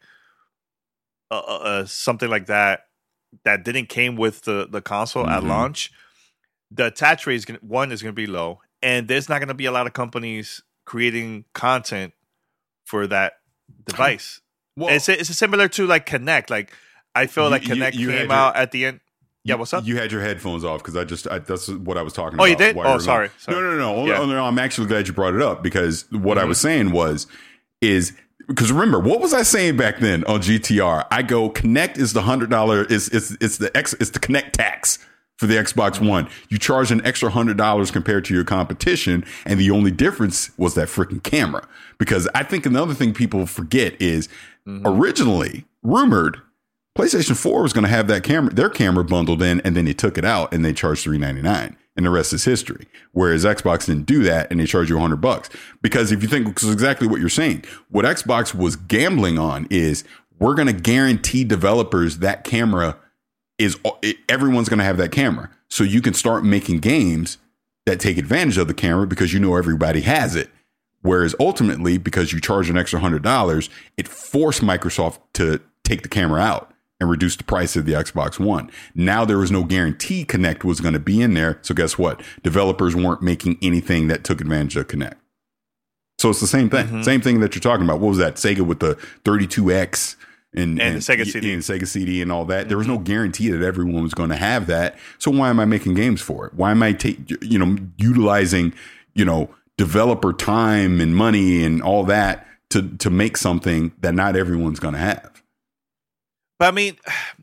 uh, uh, something like that that didn't came with the the console mm-hmm. at launch, the attach rate is gonna, one is going to be low, and there's not going to be a lot of companies creating content for that device. Well, it's it's similar to like Kinect. Like I feel you, like Kinect you, you came your, out at the end. Yeah, what's up? You had your headphones off because I just I, that's what I was talking about. Oh, you did? Oh, sorry, sorry. No, no, no. Yeah. Oh, no. I'm actually glad you brought it up because what mm-hmm. I was saying was is because remember what was I saying back then on G T R? I go Kinect is the hundred dollar is it's it's the X it's the Kinect tax for the Xbox mm-hmm. One. You charge an extra hundred dollars compared to your competition, and the only difference was that freaking camera. Because I think another thing people forget is. Mm-hmm. Originally rumored PlayStation four was going to have that camera, their camera bundled in, and then they took it out and they charged three ninety-nine, and the rest is history. Whereas Xbox didn't do that and they charge you a hundred bucks. Because if you think, because exactly what you're saying, what Xbox was gambling on is we're going to guarantee developers that camera is everyone's going to have that camera, so you can start making games that take advantage of the camera because you know everybody has it. Whereas ultimately, because you charge an extra one hundred dollars, it forced Microsoft to take the camera out and reduce the price of the Xbox One. Now there was no guarantee Kinect was going to be in there. So guess what? Developers weren't making anything that took advantage of Kinect. So it's the same thing. Mm-hmm. Same thing that you're talking about. What was that? Sega with the thirty-two X and, and, and the Sega C D. And Sega C D and all that. Mm-hmm. There was no guarantee that everyone was going to have that. So why am I making games for it? Why am I take, you know, utilizing, you know, developer time and money and all that to to make something that not everyone's going to have? But I mean,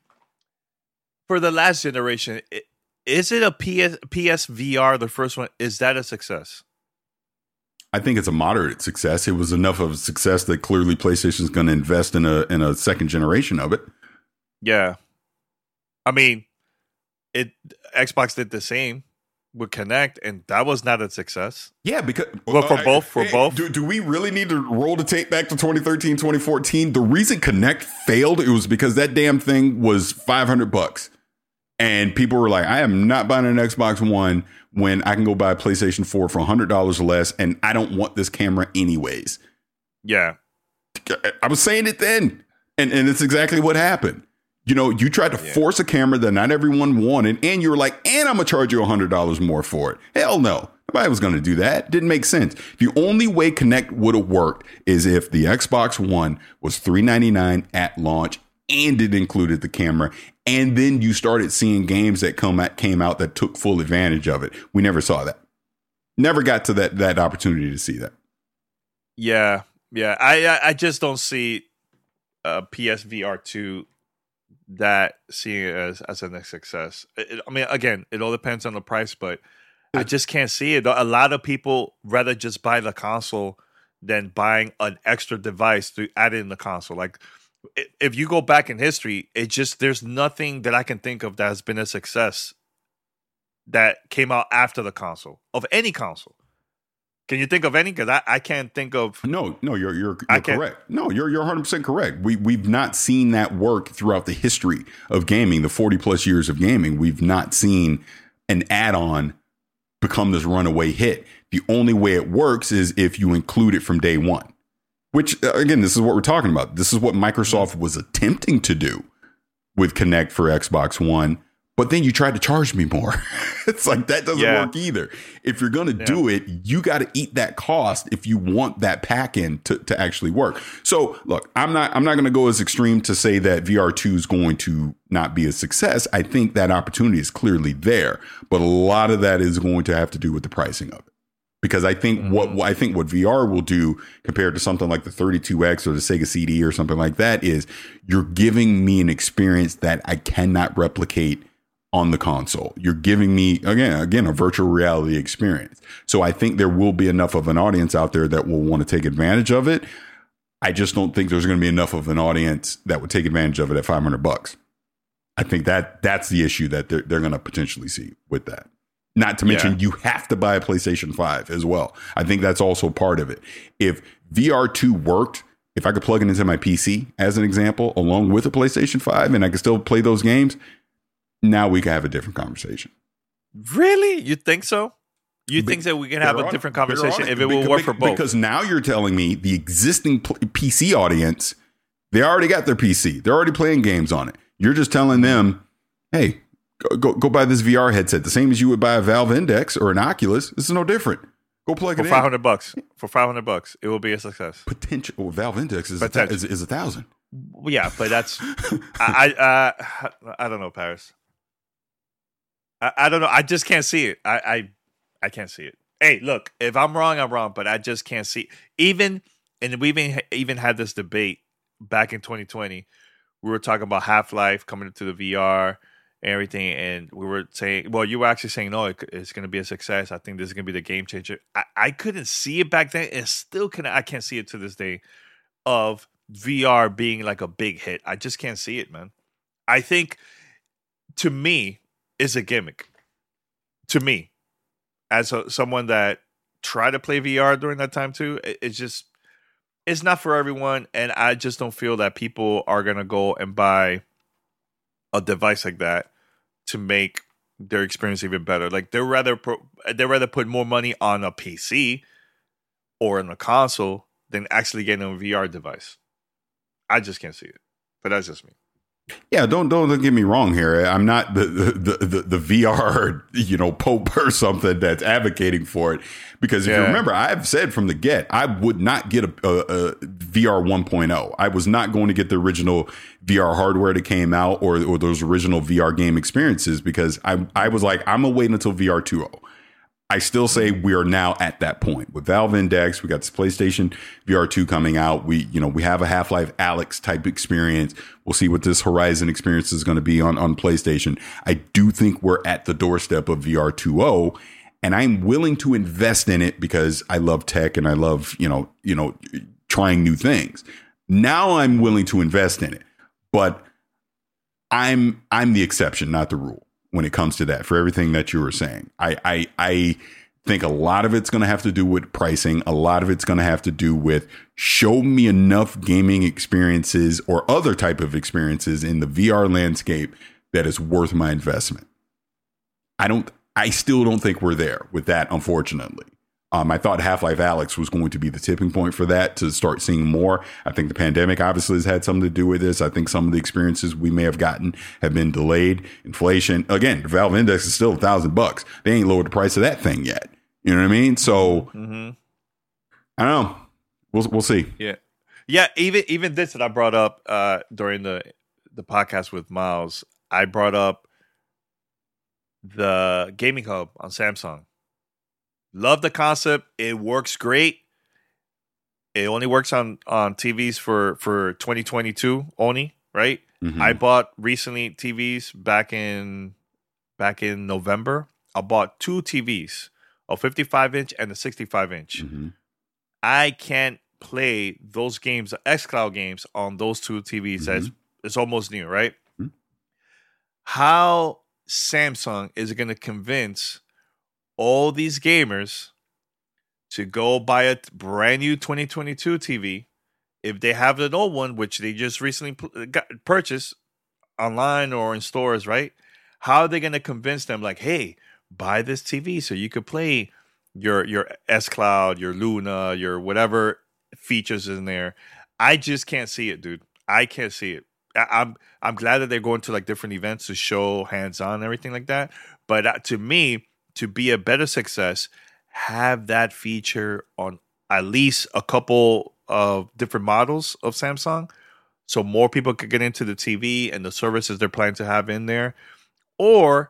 for the last generation, is it a P S, P S V R, the first one? Is that a success? I think it's a moderate success. It was enough of a success that clearly PlayStation's going to invest in a in a second generation of it. Yeah, I mean, it Xbox did the same with Kinect, and that was not a success. Yeah, because well, for uh, both, for hey, both. Do, do we really need to roll the tape back to twenty thirteen, twenty fourteen? The reason Kinect failed, it was because that damn thing was five hundred bucks. And people were like, I am not buying an Xbox One when I can go buy a PlayStation four for one hundred dollars or less, and I don't want this camera anyways. Yeah. I was saying it then, and, and it's exactly what happened. You know, you tried to yeah. force a camera that not everyone wanted, and you were like, and I'm going to charge you one hundred dollars more for it. Hell no. Nobody was going to do that. Didn't make sense. The only way Kinect would have worked is if the Xbox One was three ninety-nine at launch and it included the camera. And then you started seeing games that come out, came out that took full advantage of it. We never saw that. Never got to that that opportunity to see that. Yeah, yeah. I I, I just don't see uh, P S V R two that seeing it as as a next success. It, I mean, again, it all depends on the price, but I just can't see it. A lot of people rather just buy the console than buying an extra device to add in the console. Like, if you go back in history, it just there's nothing that I can think of that has been a success that came out after the console of any console. Can you think of any? Because I, I can't think of. No, no, you're you're, you're correct. No, you're you're one hundred percent correct. We we've not seen that work throughout the history of gaming, the forty plus years of gaming. We've not seen an add-on become this runaway hit. The only way it works is if you include it from day one. Which again, this is what we're talking about. This is what Microsoft was attempting to do with Kinect for Xbox One. But then you tried to charge me more. It's like that doesn't yeah. work either. If you're going to yeah. do it, you got to eat that cost if you want that pack in to, to actually work. So look, I'm not I'm not going to go as extreme to say that V R two is going to not be a success. I think that opportunity is clearly there, but a lot of that is going to have to do with the pricing of it. Because I think mm-hmm. what I think what V R will do compared to something like the thirty-two X or the Sega C D or something like that is you're giving me an experience that I cannot replicate on the console. You're giving me, again, again, a virtual reality experience. So I think there will be enough of an audience out there that will want to take advantage of it. I just don't think there's going to be enough of an audience that would take advantage of it at five hundred bucks. I think that that's the issue that they're, they're going to potentially see with that. Not to mention, yeah. you have to buy a PlayStation five as well. I think that's also part of it. If V R two worked, if I could plug it into my P C, as an example, along with a PlayStation five, and I could still play those games, now we can have a different conversation. Really? You think so? You Be- think that we can have a different conversation if it will because, work for both? Because now you're telling me the existing P C audience, they already got their P C. They're already playing games on it. You're just telling them, hey, go, go, go buy this V R headset. The same as you would buy a Valve Index or an Oculus. This is no different. Go plug for it in. For five hundred bucks. For five hundred bucks, it will be a success. Potential. Well, Valve Index is, a, is, is a thousand. Yeah, but that's, I, I, uh, I don't know, Paris. I, I don't know. I just can't see it. I, I I can't see it. Hey, look, if I'm wrong, I'm wrong, but I just can't see. Even, and we even, even had this debate back in twenty twenty. We were talking about Half-Life coming into the V R and everything, and we were saying, well, you were actually saying, no, it, it's going to be a success. I think this is going to be the game changer. I, I couldn't see it back then, and still can I can't see it to this day of V R being like a big hit. I just can't see it, man. I think, to me, is a gimmick. To me, as a, someone that tried to play V R during that time too, it, it's just it's not for everyone, and I just don't feel that people are gonna go and buy a device like that to make their experience even better. Like they'd rather pro, they'd rather put more money on a P C or on a console than actually getting a V R device. I just can't see it, but that's just me. Yeah, don't don't get me wrong here. I'm not the the, the the V R, you know, pope or something that's advocating for it. Because if yeah. you remember, I've said from the get, I would not get a, a, a V R one point oh. I was not going to get the original V R hardware that came out or or those original V R game experiences because I I was like, I'm gonna wait until V R two point oh. I still say we are now at that point with Valve Index. We got this PlayStation V R two coming out. We, you know, we have a Half-Life Alyx type experience. We'll see what this Horizon experience is going to be on, on PlayStation. I do think we're at the doorstep of V R two point oh, and I'm willing to invest in it because I love tech and I love, you know, you know, trying new things. Now I'm willing to invest in it, but I'm I'm the exception, not the rule. When it comes to that, for everything that you were saying, I, I, I think a lot of it's going to have to do with pricing. A lot of it's going to have to do with show me enough gaming experiences or other type of experiences in the V R landscape that is worth my investment. I don't, I still don't think we're there with that, unfortunately. Um, I thought Half-Life Alyx was going to be the tipping point for that to start seeing more. I think the pandemic obviously has had something to do with this. I think some of the experiences we may have gotten have been delayed. Inflation. Again, the Valve Index is still a thousand bucks. They ain't lowered the price of that thing yet. You know what I mean? So mm-hmm. I don't know. We'll we'll see. Yeah, yeah. Even even this that I brought up uh, during the the podcast with Miles, I brought up the Gaming Hub on Samsung. Love the concept. It works great. It only works on, on T Vs for, for twenty twenty-two only, right? Mm-hmm. I bought recently T Vs back in back in November. I bought two T Vs, a fifty-five inch and a sixty-five inch. Mm-hmm. I can't play those games, the xCloud games, on those two T Vs. Mm-hmm. That's it's almost new, right? Mm-hmm. How Samsung is going to convince all these gamers to go buy a brand new twenty twenty-two T V if they have an old one, which they just recently pl- got purchased online or in stores, right? How are they going to convince them, like, hey, buy this T V so you could play your your xCloud, your Luna, your whatever features in there? I just can't see it, dude. I can't see it. I, I'm I'm glad that they're going to like different events to show hands-on and everything like that. But uh, to me, to be a better success, have that feature on at least a couple of different models of Samsung, so more people could get into the T V and the services they're planning to have in there. Or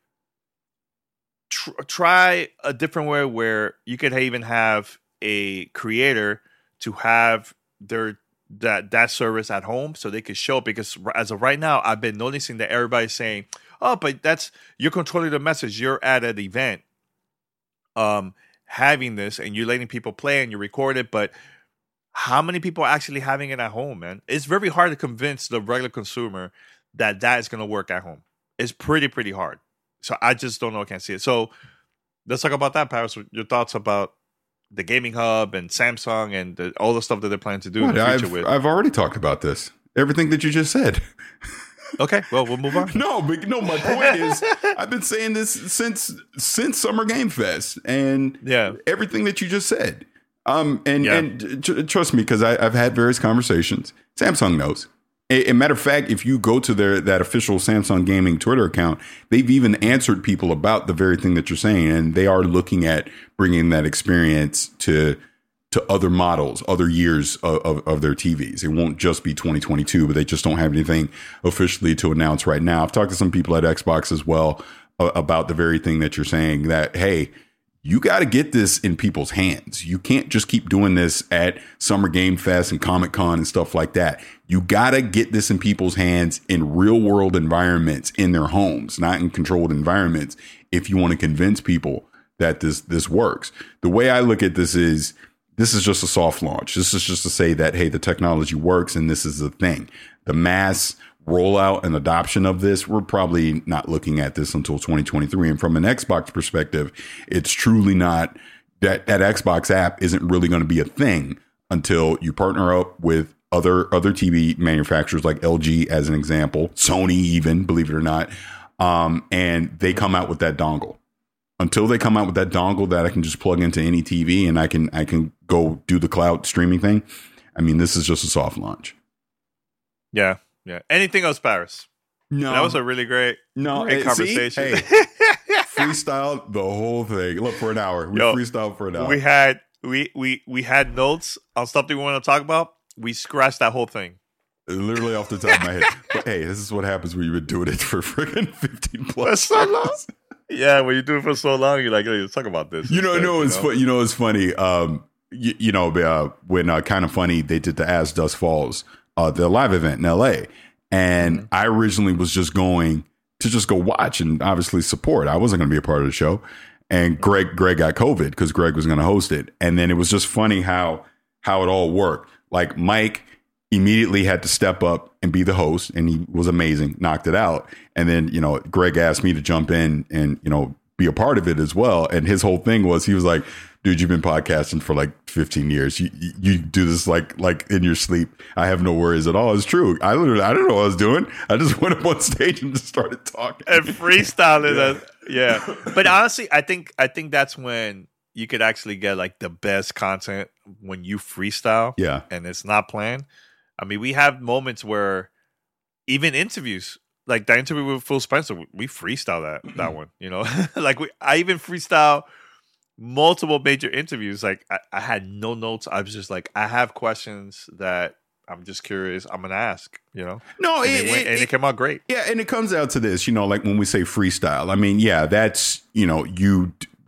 tr- try a different way where you could even have a creator to have their that that service at home so they could show it. Because as of right now, I've been noticing that everybody's saying, oh, but that's you're controlling the message. You're at an event um, having this and you're letting people play and you record it. But how many people are actually having it at home, man? It's very hard to convince the regular consumer that that is going to work at home. It's pretty, pretty hard. So I just don't know. I can't see it. So let's talk about that, Paris. Your thoughts about the gaming hub and Samsung and the, all the stuff that they're planning to do what, in the future I've, with. I've already talked about this. Everything that you just said. Okay, well, we'll move on. no, but no, my point is, I've been saying this since since Summer Game Fest, and yeah. everything that you just said. Um, and yeah. and tr- trust me, because I've had various conversations. Samsung knows. A, a matter of fact, if you go to their that official Samsung Gaming Twitter account, they've even answered people about the very thing that you're saying, and they are looking at bringing that experience to to other models, other years of, of, of their T Vs. It won't just be twenty twenty-two, but they just don't have anything officially to announce right now. I've talked to some people at Xbox as well uh, about the very thing that you're saying, that, hey, you got to get this in people's hands. You can't just keep doing this at Summer Game Fest and Comic Con and stuff like that. You got to get this in people's hands in real world environments in their homes, not in controlled environments, if you want to convince people that this this works. The way I look at this is, this is just a soft launch. This is just to say that, hey, the technology works and this is the thing. The mass rollout and adoption of this, we're probably not looking at this until twenty twenty-three. And from an Xbox perspective, it's truly not, that that Xbox app isn't really going to be a thing until you partner up with other other T V manufacturers like L G, as an example, Sony even, believe it or not, um, and they come out with that dongle. Until they come out with that dongle that I can just plug into any T V and I can I can go do the cloud streaming thing, I mean, this is just a soft launch. Yeah. Yeah. Anything else, Paris? No, that was a really great, no great it, conversation. See? Hey, freestyle the whole thing. Look, for an hour. We Yo, freestyled for an hour. We had we we we had notes on something we want to talk about. We scratched that whole thing. Literally off the top of my head. But hey, this is what happens when you've been doing it for freaking fifteen plus so long. Yeah, when you do it for so long, you're like, hey, let's talk about this. You know, instead, no, it's you know? fu- you know, it's funny. Um, you, you know, uh, when uh, Kind of Funny, they did the As Dusk Falls, uh, the live event in L A, and mm-hmm. I originally was just going to just go watch and obviously support. I wasn't going to be a part of the show. And Greg, Greg got COVID because Greg was going to host it, and then it was just funny how how it all worked. Like Mike immediately had to step up and be the host, and he was amazing, knocked it out. And then, you know, Greg asked me to jump in and, you know, be a part of it as well. And his whole thing was, he was like, dude, you've been podcasting for like fifteen years. You you do this like like in your sleep. I have no worries at all. It's true. I literally, I don't know what I was doing. I just went up on stage and just started talking. And freestyling. yeah. yeah. But honestly, I think I think that's when you could actually get like the best content, when you freestyle. Yeah. And it's not planned. I mean, we have moments where even interviews, like the interview with Phil Spencer, we freestyle that that one, you know? Like we, I even freestyle multiple major interviews. Like I, I had no notes. I was just like, I have questions that I'm just curious. I'm gonna ask, you know? No, and it, it, went, it, and it came out great. Yeah, and it comes out to this, you know, like when we say freestyle, I mean, yeah, that's, you know, you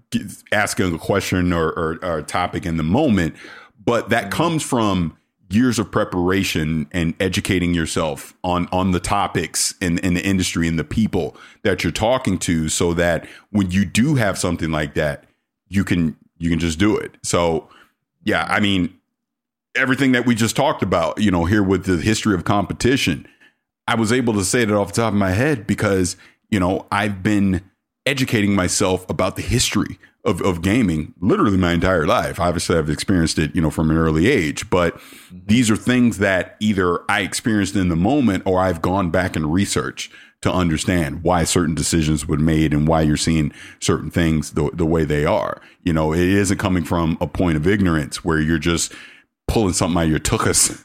asking a question or, or, or a topic in the moment, but that comes from years of preparation and educating yourself on, on the topics in, in the industry and the people that you're talking to, so that when you do have something like that, you can, you can just do it. So, yeah, I mean, everything that we just talked about, you know, here with the history of competition, I was able to say that off the top of my head because, you know, I've been educating myself about the history of, of gaming literally my entire life. Obviously, I've experienced it, you know, from an early age, but mm-hmm. these are things that either I experienced in the moment or I've gone back and researched to understand why certain decisions were made and why you're seeing certain things the, the way they are. You know, it isn't coming from a point of ignorance where you're just pulling something out of your tuchus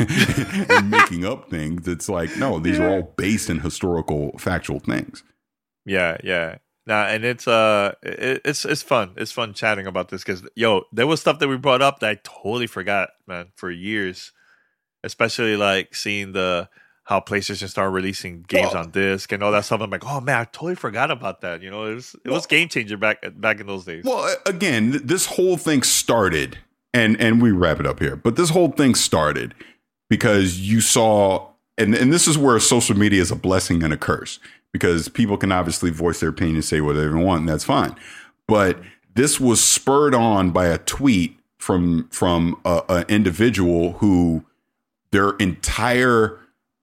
and making up things. It's like, no, these yeah. are all based in historical, factual things. Yeah, yeah. Nah, and it's uh, it, it's it's fun. It's fun chatting about this because yo, there was stuff that we brought up that I totally forgot, man, for years. Especially like seeing the how PlayStation started releasing games oh. on disc and all that stuff. I'm like, oh man, I totally forgot about that. You know, it was it well, was game changer back back in those days. Well, again, this whole thing started, and and we wrap it up here, but this whole thing started because you saw, and and this is where social media is a blessing and a curse. Because people can obviously voice their opinion and say whatever they want, and that's fine. But this was spurred on by a tweet from from an individual who their entire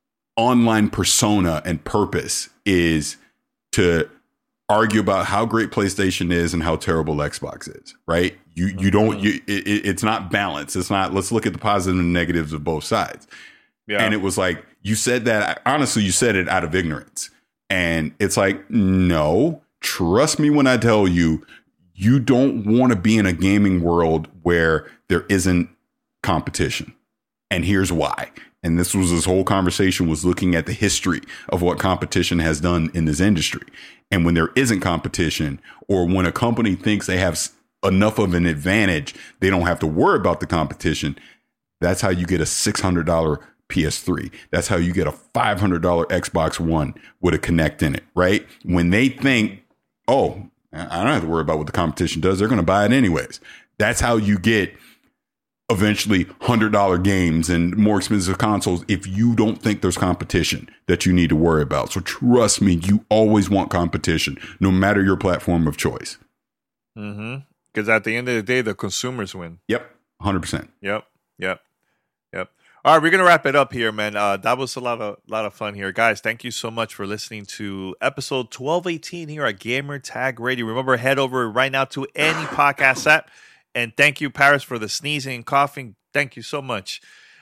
online persona and purpose is to argue about how great PlayStation is and how terrible Xbox is. Right? You you don't you it, it's not balanced. It's not. Let's look at the positives and negatives of both sides. Yeah. And it was like you said that. Honestly, you said it out of ignorance. And it's like, no, trust me when I tell you, you don't want to be in a gaming world where there isn't competition. And here's why. And this was this whole conversation was looking at the history of what competition has done in this industry. And when there isn't competition, or when a company thinks they have enough of an advantage, they don't have to worry about the competition. That's how you get a six hundred dollars P S three. That's how you get a five hundred dollars Xbox One with a Kinect in it, right? When they think, oh, I don't have to worry about what the competition does, they're going to buy it anyways. That's how you get eventually one hundred dollars games and more expensive consoles if you don't think there's competition that you need to worry about. So trust me, you always want competition, no matter your platform of choice. Mm-hmm. Because at the end of the day, the consumers win. Yep, one hundred percent. Yep, yep, yep. All right, we're gonna wrap it up here, man. Uh, that was a lot of lot of fun here, guys. Thank you so much for listening to episode twelve eighteen here at Gamer Tag Radio. Remember, head over right now to any podcast app, and thank you, Paris, for the sneezing and coughing. Thank you so much.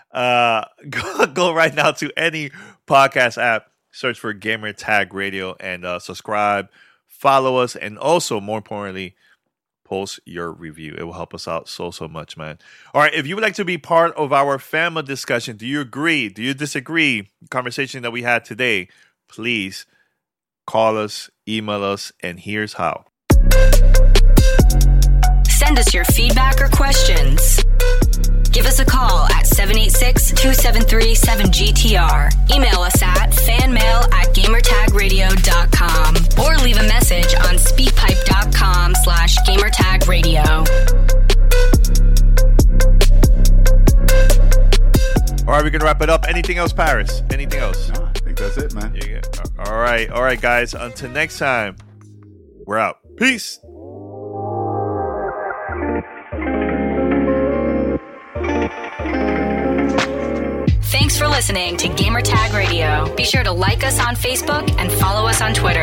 Uh, go, go right now to any podcast app, search for Gamer Tag Radio, and uh, subscribe, follow us, and also, more importantly, post your review. It will help us out so, so much, man. All right, if you would like to be part of our family discussion, do you agree? Do you disagree? Conversation that we had today, please call us, email us, and here's how. Send us your feedback or questions. Give us a call at seven eight six, two seven three, seven G T R. Email us at fanmail at gamertagradio dot com or leave a message on speakpipe.com slash gamertagradio. All right, we're going to wrap it up. Anything else, Paris? Anything else? No, I think that's it, man. Yeah, yeah. All right. All right, guys. Until next time, we're out. Peace. Thanks for listening to Gamertag Radio. Be sure to like us on Facebook and follow us on Twitter.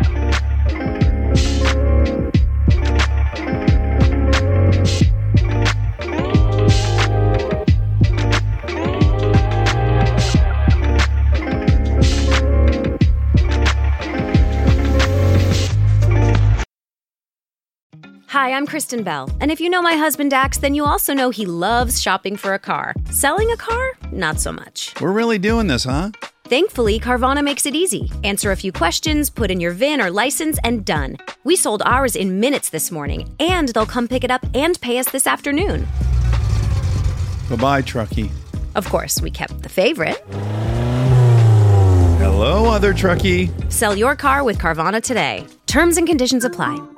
Hi, I'm Kristen Bell, and if you know my husband Dax, then you also know he loves shopping for a car. Selling a car? Not so much. We're really doing this, huh? Thankfully, Carvana makes it easy. Answer a few questions, put in your V I N or license, and done. We sold ours in minutes this morning, and they'll come pick it up and pay us this afternoon. Bye-bye, Truckee. Of course, we kept the favorite. Hello, other Truckee. Sell your car with Carvana today. Terms and conditions apply.